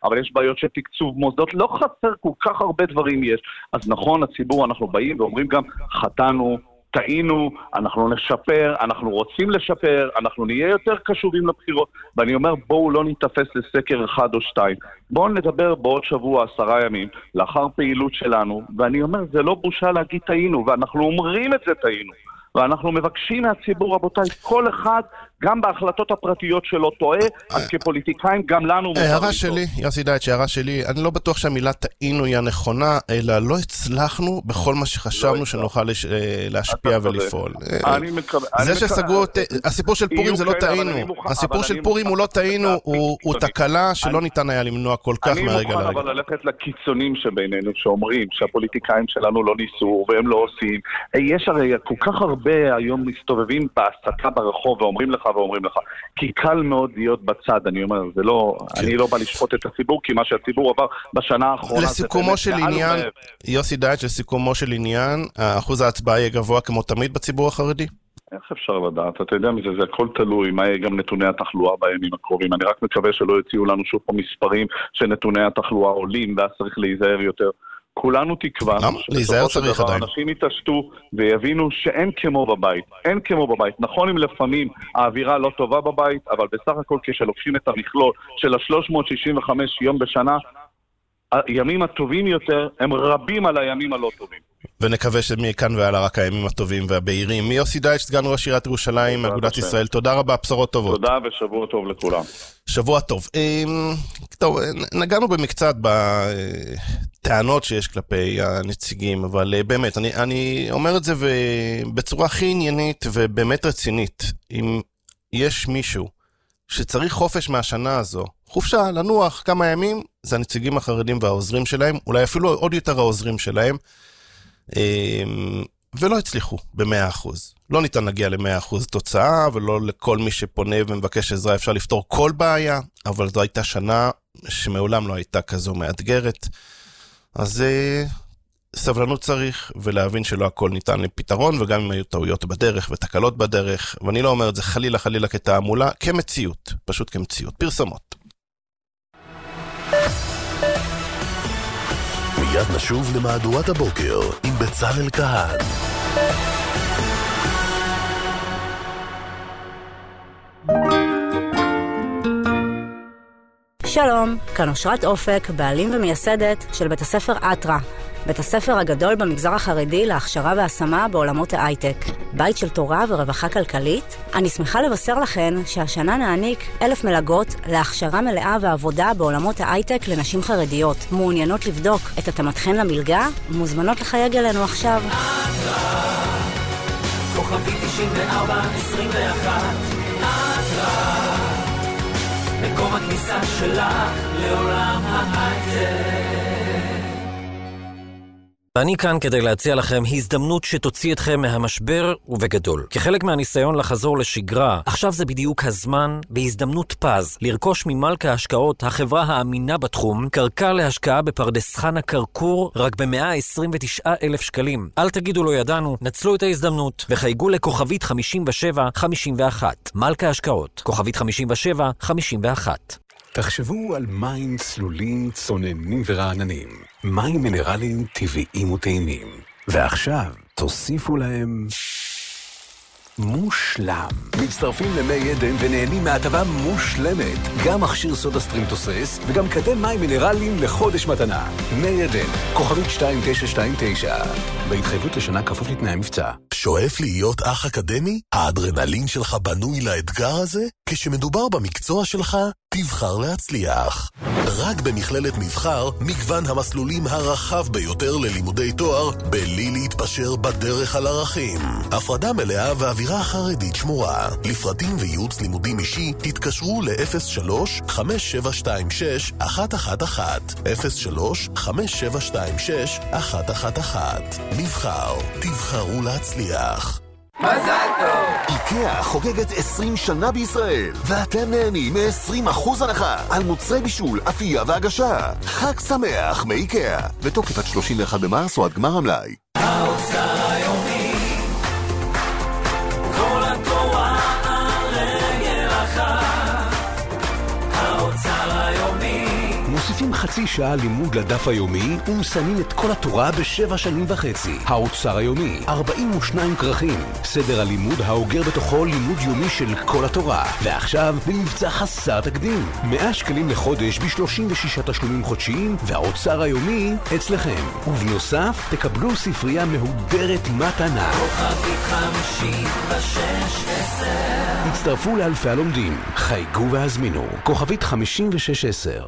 אבל יש בעיות של תקצוב מוסדות, לא חסר כל כך הרבה דברים יש. אז נכון, הציבור, אנחנו באים ואומרים גם, חטאנו, טעינו, אנחנו נשפר, אנחנו רוצים לשפר, אנחנו נהיה יותר קשובים לבחירות, ואני אומר, בואו לא נתאפס לסקר אחד או שתיים. בואו נדבר בעוד שבוע, עשרה ימים, לאחר פעילות שלנו, ואני אומר, זה לא בושה להגיד טעינו, ואנחנו אומרים את זה טעינו. ואנחנו מבקשים מהציבור, רבותיי, כל אחד, גם בהחלטות הפרטיות שלו טועה, אז כפוליטיקאים גם לנו... הערה שלי, יוסי דייטש, הערה שלי, אני לא בטוח שהמילה טעינו היא הנכונה, אלא לא הצלחנו בכל מה שחשבנו שנוכל להשפיע ולפעול. זה שסגרו, הסיפור של פורים זה לא טעינו, הסיפור של פורים הוא לא טעינו, הוא תקלה שלא ניתן היה למנוע כל כך מהרגע לרגע. אני מוכן אבל ללכת לקיצונים שבינינו, שאומרים שהפוליטיקאים שלנו לא ניסו, והם לא עושים. יש הרי כל כך הרבה היום מסתובבים בהסתה ברחוב ואומרים לך ואומרים לך, כי קל מאוד להיות בצד, אני אומר, זה לא, אני לא בא לשפוט את הציבור, כי מה שהציבור עבר בשנה האחרונה... לסיכומו של עניין, יוסי דייטש, לסיכומו של עניין, אחוז ההצבעה יהיה גבוה כמו תמיד בציבור החרדי? איך אפשר לדעת? אתה יודע מזה, זה הכל תלוי, מה יהיה גם נתוני התחלואה בימים הקרובים. אני רק מקווה שלא יוציאו לנו שוב פה מספרים שנתוני התחלואה עולים, ואז צריך להיזהר יותר. כולנו תקווה, להיזהר צריך עדיין. אנשים יתעשתו ויבינו שאין כמו בבית, אין כמו בבית. נכון אם לפעמים האווירה לא טובה בבית, אבל בסך הכל כשלוקחים את המכלול של ה-שלוש מאות שישים וחמישה יום בשנה, הימים הטובים יותר הם רבים על הימים הלא טובים. ונקווה שמכאן ועלה רק הימים הטובים והבהירים. מיוסי דייטש, סגן ראש עיריית ירושלים, מאגודת ישראל, תודה רבה, בשורות טובות. תודה ושבוע טוב לכולם. שבוע טוב. טוב, נגענו במקצת בטענות שיש כלפי הנציגים, אבל באמת, אני, אני אומר את זה בצורה הכי עניינית ובאמת רצינית. אם יש מישהו שצריך חופש מהשנה הזו, חופשה, לנוח כמה ימים, זה הנציגים החרדים והעוזרים שלהם, אולי אפילו עוד יותר העוזרים שלהם, ולא הצליחו ב-מאה אחוז. לא ניתן להגיע ל-מאה אחוז תוצאה, ולא לכל מי שפונה ומבקש עזרה אפשר לפתור כל בעיה, אבל זו הייתה שנה שמעולם לא הייתה כזו מאתגרת. אז סבלנות צריך, ולהבין שלא הכל ניתן לפתרון, וגם אם היו טעויות בדרך ותקלות בדרך, ואני לא אומר את זה חלילה חלילה כתעמולה, כמציאות, פשוט כמציאות. פרסמות. מיד נשוב למהדורת הבוקר עם בצלאל כהן. שלום, כאן אושרת אופק, בעלים ומייסדת של בית הספר אטרה, בית הספר הגדול במגזר החרדי להכשרה והשמה בעולמות ההייטק. בית של תורה ורווחה כלכלית. אני שמחה לבשר לכן שהשנה נעניק אלף מלגות להכשרה מלאה ועבודה בעולמות ההייטק לנשים חרדיות. מעוניינות לבדוק את התאמתכן למלגה? מוזמנות לחייג אלינו עכשיו. אטרה, כוכבי תשעים וארבע עשרים ואחת, אטרה, מקום הכניסה שלך לעולם ההייטק. ואני כאן כדי להציע לכם הזדמנות שתוציא אתכם מהמשבר ובגדול. כחלק מהניסיון לחזור לשגרה, עכשיו זה בדיוק הזמן, בהזדמנות פז, לרכוש ממלכה ההשקעות, החברה האמינה בתחום, קרקע להשקעה בפרדס חנה קרקור, רק ב-מאה עשרים ותשעה אלף שקלים. אל תגידו לא ידענו, נצלו את ההזדמנות, וחייגו לכוכבית חמישים ושבע חמישים ואחת. מלכה ההשקעות, כוכבית חמישים ושבע חמישים ואחת. תחשבו על מים צלולים, צוננים ורעננים. מים מינרליים טבעיים וטעימים. ועכשיו תוסיפו להם מושלם. מצטרפים למי עדן ונהנים מהטבה מושלמת. גם מכשיר סודה סטרים תוסס וגם קדם מים מינרליים לחודש מתנה. מי עדן, כוכבית שתיים תשע שתיים תשע. בהתחייבות לשנה כפוף לתנאי המבצע. שואף להיות אח אקדמי? האדרנלין שלך בנוי לאתגר הזה? כשמדובר במקצוע שלך, תבחר להצליח. רק במכללת מבחר, מגוון המסלולים הרחב ביותר ללימודי תואר, בלי להתפשר בדרך על ערכים. הפרדה מלאה ואווירה חרדית שמורה. לפרטים וייעוץ לימודים אישי, תתקשרו ל-אפס שלוש חמש שבע שתיים שש אחת אחת אחת. אפס שלוש חמש שבע שתיים שש אחת אחת אחת. מבחר, תבחרו להצליח. מזל טוב! איקאה חוגגת עשרים שנה בישראל, ואתם נהנים מ-עשרים אחוז הנחה על מוצרי בישול, אפייה והגשה. חג שמח מאיקאה, ותוקף עד שלושים ואחד במרס או עד גמר המלאי. האוצר היומי, כל התורה על רגל אחת. האוצר היומי, מוסיפים לוקחים חצי שעה לימוד לדף היומי ומסיימים את כל התורה בשבע שנים וחצי. האוצר היומי, ארבעים ושניים כרכים. סדר הלימוד האוגר בתוכו לימוד יומי של כל התורה. ועכשיו במבצע חסר תקדים. מאה שקלים לחודש ב-שלושים ושישה תשלומים חודשיים, והאוצר היומי אצלכם. ובנוסף, תקבלו ספרייה מהודרת מתנה. כוכבית חמישים ושש עשר. הצטרפו לאלפי הלומדים. חייגו והזמינו. כוכבית חמישים ושש עשר.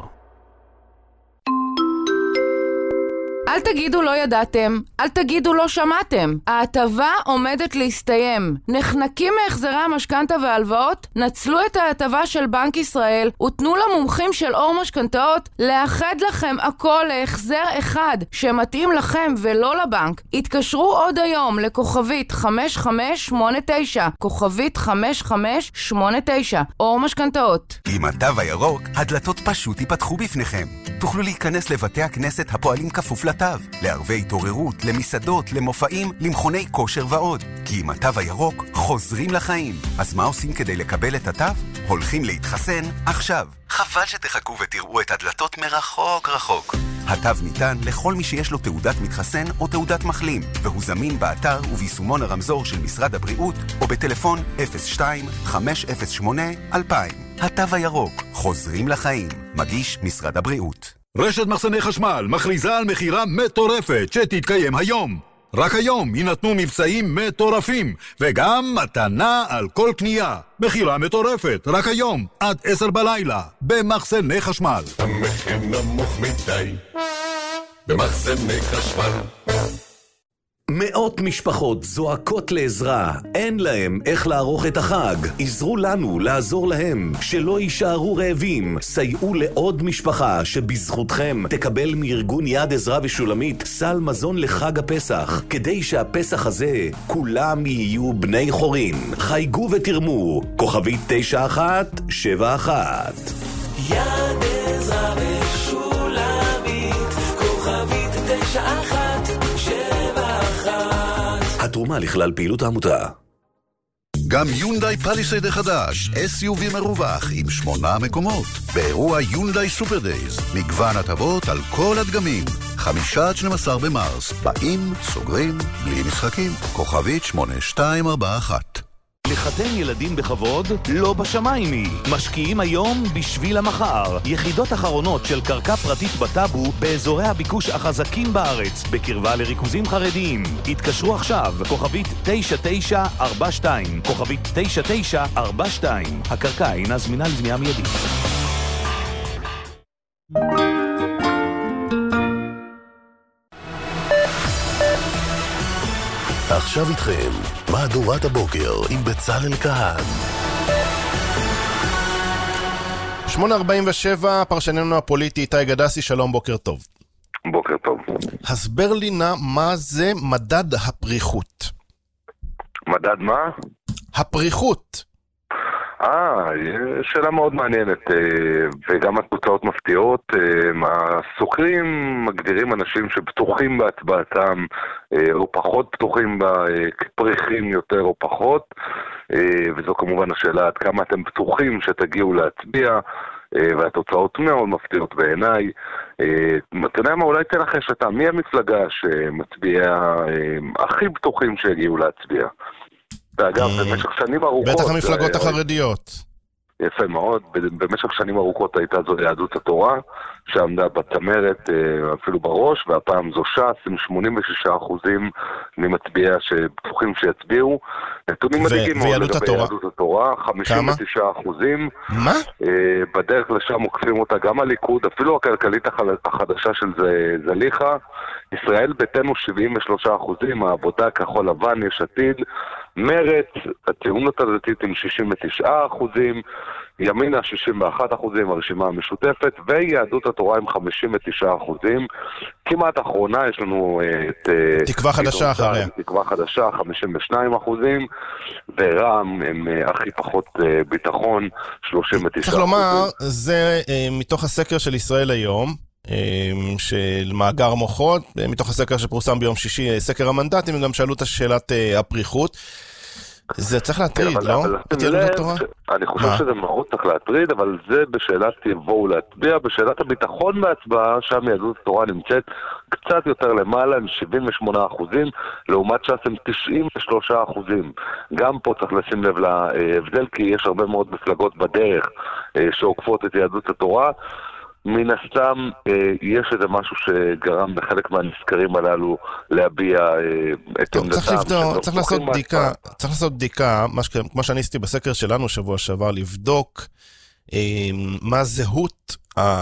אל תגידו לא ידעתם, אל תגידו לא שמעתם. ההטבה עומדת להסתיים. נחנקים מהחזרי המשכנתה וההלוואות, נצלו את ההטבה של בנק ישראל ותנו למומחים של אור משכנתאות לאחד לכם הכל להחזר אחד שמתאים לכם ולא לבנק. התקשרו עוד היום לכוכבית חמש חמש שמונה תשע, כוכבית חמש חמש שמונה תשע, אור משכנתאות. עם התו הירוק, הדלתות פשוט ייפתחו בפניכם. תוכלו להיכנס לבתי הכנסת הפועלים כפוף לתו, לערבי התעוררות, למסעדות, למופעים, למכוני כושר ועוד. כי עם התו הירוק חוזרים לחיים. אז מה עושים כדי לקבל את התו? הולכים להתחסן עכשיו. חבל שתחכו ותראו את הדלתות מרחוק רחוק. התו ניתן לכל מי שיש לו תעודת מתחסן או תעודת מחלים, והוא זמין באתר וביישומון הרמזור של משרד הבריאות או בטלפון אפס שתיים חמש אפס שמונה אלפיים. התו הירוק, חוזרים לחיים. מגיש משרד הבריאות. רשת מחסני חשמל מכריזה על מחירה מטורפת שתתקיים היום. רק היום יינתנו מבצעים מטורפים, וגם מתנה על כל קנייה. מחירה מטורפת, רק היום, עד עשר בלילה, במחסני חשמל. המחיר נמוך מדי, במחסני חשמל. מאות משפחות זועקות לעזרה, אין להם איך לערוך את החג. עזרו לנו לעזור להם, שלא יישארו רעבים. סייעו לעוד משפחה שבזכותכם תקבל מארגון יד עזרה ושולמית סל מזון לחג הפסח, כדי שהפסח הזה כולם יהיו בני חורין. חייגו ותרמו, כוכבית תשע אחת שבע אחת. יד עזרה ושולמית, כוכבית תשע אחת שבע אחת. התרומה לכלל פעילות העמותה. גם יונדאי פליסייד החדש, אס יו וי מרווח עם שמונה מקומות. באירוע יונדאי סופר דייז, מגוון הטבות על כל הדגמים. חמישה עד שנים עשר במרס, באים, סוגרים, בלי משחקים. כוכבית שמונה שתיים ארבע אחת. לחתן ילדים בכבוד, לא בשמיים היא. משקיעים היום בשביל המחר. יחידות אחרונות של קרקע פרטית בטאבו באזורי הביקוש החזקים בארץ, בקרבה לריכוזים חרדיים. התקשרו עכשיו, כוכבית תשע תשע ארבע שתיים, כוכבית תשע תשע ארבע שתיים. הקרקע אינה זמינה לבנייה מיידית. עכשיו איתכם, מהדורת הבוקר עם בצלאל כהן. שמונה ארבעים ושבע, פרשננו הפוליטי איתי גדסי, שלום, בוקר טוב. בוקר טוב. הסבר לי נא מה זה מדד הפריחות. מדד מה? הפריחות. אה, שאלה מאוד מעניינת, וגם התוצאות מפתיעות. הסוקרים מגדירים אנשים שפתוחים בהצבעתם, או פחות פתוחים בה, פריחים יותר או פחות, וזו כמובן השאלה עד כמה אתם פתוחים שתגיעו להצביע, והתוצאות מאוד מפתיעות בעיניי. אתה יודע מה, אולי תנחש אתה, מי המפלגה שמצביעה הכי פתוחים שהגיעו להצביע? ואגב, במשך שנים ארוכות... בטח המפלגות החרדיות. יפה מאוד, במשך שנים ארוכות הייתה זו יהדות התורה, שעמדה בצמרת אפילו בראש, והפעם זו ש"ס עם שמונים ושישה אחוזים ממצביעיה שבטוחים שיצביעו. נתונים מדאיגים מאוד לגבי יהדות התורה, חמישים ותשעה אחוזים. מה? בדרך לשם עוקפים אותה גם הליכוד, אפילו הכלכלית החדשה של זליכה. ישראל ביתנו שבעים ושלושה אחוזים, העבודה, כחול לבן, יש עתיד, מרץ, הציונות הדתית עם שישים ותשעה אחוזים, ימינה שישים ואחד אחוזים, הרשימה המשותפת, ויהדות התורה עם חמישים ותשעה אחוזים. כמעט אחרונה יש לנו את... תקווה חדשה אחריה. תקווה חדשה, חמישים ושניים אחוזים, ורע"מ הם הכי פחות ביטחון, שלושים ותשעה אחוזים. צריך לומר, זה מתוך הסקר של ישראל היום, של מאגר מוחות, מתוך הסקר שפורסם ביום שישי, סקר המנדטים, הם גם שאלו את השאלת הפריחות. זה צריך להטריד, לא? אני חושב שזה מאוד צריך להטריד, אבל זה בשאלת יבואו להצביע, בשאלת הביטחון בהצבעה, שם יהדות התורה נמצאת קצת יותר למעלה, עם שבעים ושמונה אחוזים, לעומת ש"ס הם תשעים ושלושה אחוזים. גם פה צריך לשים לב להבדל, כי יש הרבה מאוד מפלגות בדרך שעוקפות את יהדות התורה. מן הסתם יש איזה משהו שגרם בחלק מהנזכרים הללו להביע את עמדתם. צריך לבדוק, צריך לעשות בדיקה, צריך לעשות בדיקה, כמו שאני עשיתי בסקר שלנו שבוע שעבר, לבדוק מה זהות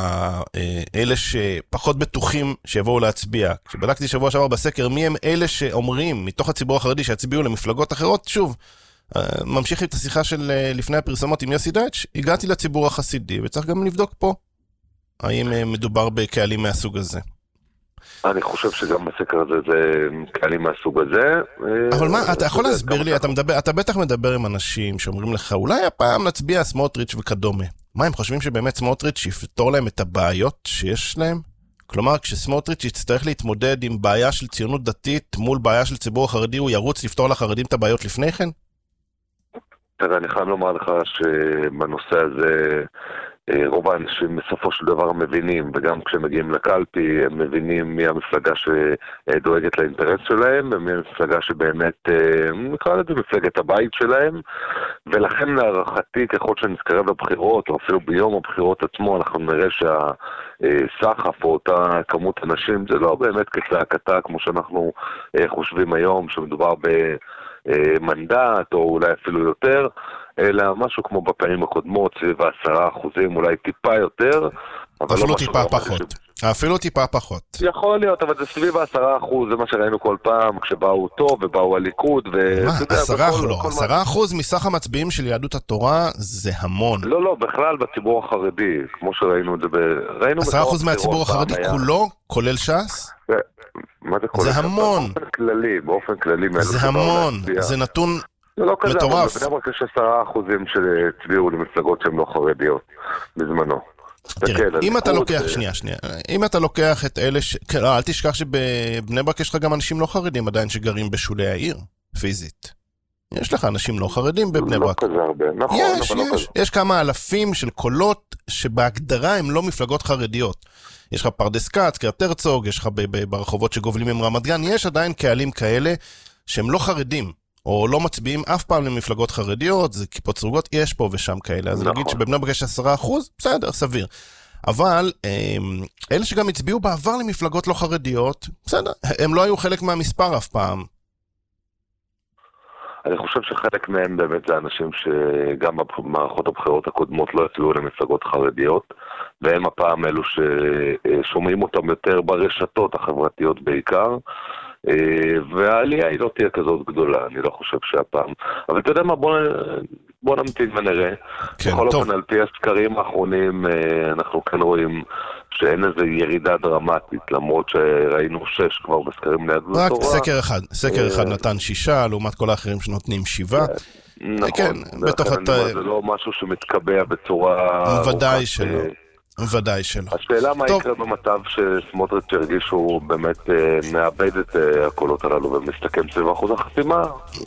אלה שפחות בטוחים שיבואו להצביע. כשבדקתי שבוע שעבר בסקר מי הם אלה שאומרים מתוך הציבור החרדי שיצביעו למפלגות אחרות, שוב, ממשיך את השיחה של לפני הפרסמות עם יוסי דייטש, הגעתי לציבור החסידי וצריך גם לבדוק פה האם מדובר בקהלים מהסוג הזה. אני חושב שגם בסקר הזה זה קהלים מהסוג הזה. אבל מה, אתה יכול להסביר לי, אתה מדבר, אתה בטח מדבר עם אנשים שאומרים לך, אולי הפעם נצביע סמוטריץ' וכדומה. מה, הם חושבים שבאמת סמוטריץ' יפתור להם את הבעיות שיש להם? כלומר, כשסמוטריץ' יצטרך להתמודד עם בעיה של ציונות דתית מול בעיה של ציבור החרדי, הוא ירוץ לפתור לחרדים את הבעיות לפני כן? תראה, אני חייב לומר לך שבנושא הזה רוב האנשים בסופו של דבר מבינים, וגם כשמגיעים לקלפי הם מבינים מי המפלגה שדואגת לאינטרס שלהם, ומי המפלגה שבאמת, נקרא לזה מפלגת הבית שלהם, ולכן להערכתי ככל שנזכרב לבחירות, או אפילו ביום הבחירות עצמו, אנחנו נראה שהסחף או אותה כמות אנשים, זה לא באמת כצעקתה כמו שאנחנו חושבים היום, שמדובר במנדט או אולי אפילו יותר, אלא משהו כמו בפעמים הקודמות, סביב העשרה אחוזים, אולי טיפה יותר. אפילו לא טיפה פחות. אפילו טיפה פחות. יכול להיות, אבל זה סביב העשרה אחוז, זה מה שראינו כל פעם, כשבאו טוב ובאו הליכוד. ו... מה? עשרה אחוז לא. עשרה אחוז מסך המצביעים של יהדות התורה זה המון. לא, לא, בכלל בציבור החרדי, כמו שראינו את זה ב... עשרה אחוז מהציבור החרדי כולו, כולל ש"ס? מה זה כולל? זה המון. באופן כללי, באופן כללי. זה המון. זה נתון... זה לא כזה, מטורף. אבל בדם רק יש עשרה אחוזים שהצביעו למפלגות שהן לא חרדיות בזמנו. תראה, אם אתה לוקח, שנייה, שנייה, אם אתה לוקח את אלה ש... אל תשכח שבבני ברק יש לך גם אנשים לא חרדים עדיין שגרים בשולי העיר, פיזית. יש לך אנשים לא חרדים בבני ברק. לא כזה הרבה, נכון. יש, יש. יש כמה אלפים של קולות שבהגדרה הם לא מפלגות חרדיות. יש לך פרדס כץ, קריית הרצוג, יש לך ברחובות שגובלים עם רמת גן, יש עדיין קהלים כאלה שהם לא חרדים. או לא מצביעים אף פעם למפלגות חרדיות, זה כיפות סרוגות, יש פה ושם כאלה. אז נגיד שבבני ברק יש עשרה אחוז, בסדר, סביר. אבל אלה שגם הצביעו בעבר למפלגות לא חרדיות, בסדר, הם לא היו חלק מהמספר אף פעם. אני חושב שחלק מהם באמת זה אנשים שגם במערכות הבחירות הקודמות לא הצביעו למפלגות חרדיות, והם הפעם אלו ששומעים אותם יותר ברשתות החברתיות בעיקר, והעלייה היא לא תהיה כזאת גדולה, אני לא חושב שהפעם. אבל אתה יודע מה, בוא, בוא נמתין ונראה. כן, בכל טוב. אופן, על פי הסקרים האחרונים, אנחנו כאן רואים שאין איזו ירידה דרמטית, למרות שראינו שש כבר בסקרים ליהדות התורה. רק סקר אחד, סקר אחד נתן שישה, לעומת כל האחרים שנותנים שבעה. נכון, כן, בתוך הת... זה לא משהו שמתקבע בצורה... ודאי שלא. ודאי שלא. השאלה מה יקרה במצב שסמוטריץ' הרגיש שהוא באמת מאבד את הקולות הללו ומסתכם סביב אחוז החסימה.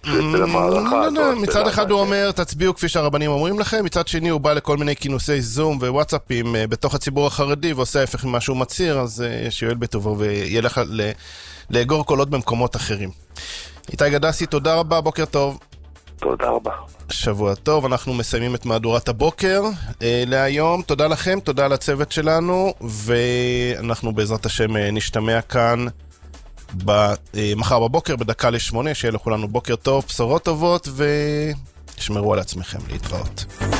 מצד אחד הוא אומר תצביעו כפי שהרבנים אומרים לכם, מצד שני הוא בא לכל מיני כינוסי זום ווואטסאפים בתוך הציבור החרדי ועושה ההפך ממה שהוא מצהיר, אז שיואל בטובו וילך לאגור קולות במקומות אחרים. איתי גדסי, תודה רבה, בוקר טוב. תודה רבה. שבוע טוב, אנחנו מסיימים את מהדורת הבוקר אה, להיום. תודה לכם, תודה לצוות שלנו, ואנחנו בעזרת השם נשתמע כאן מחר בבוקר בדקה לשמונה, שיהיה לכולנו בוקר טוב, בשורות טובות, ושמרו על עצמכם להתראות.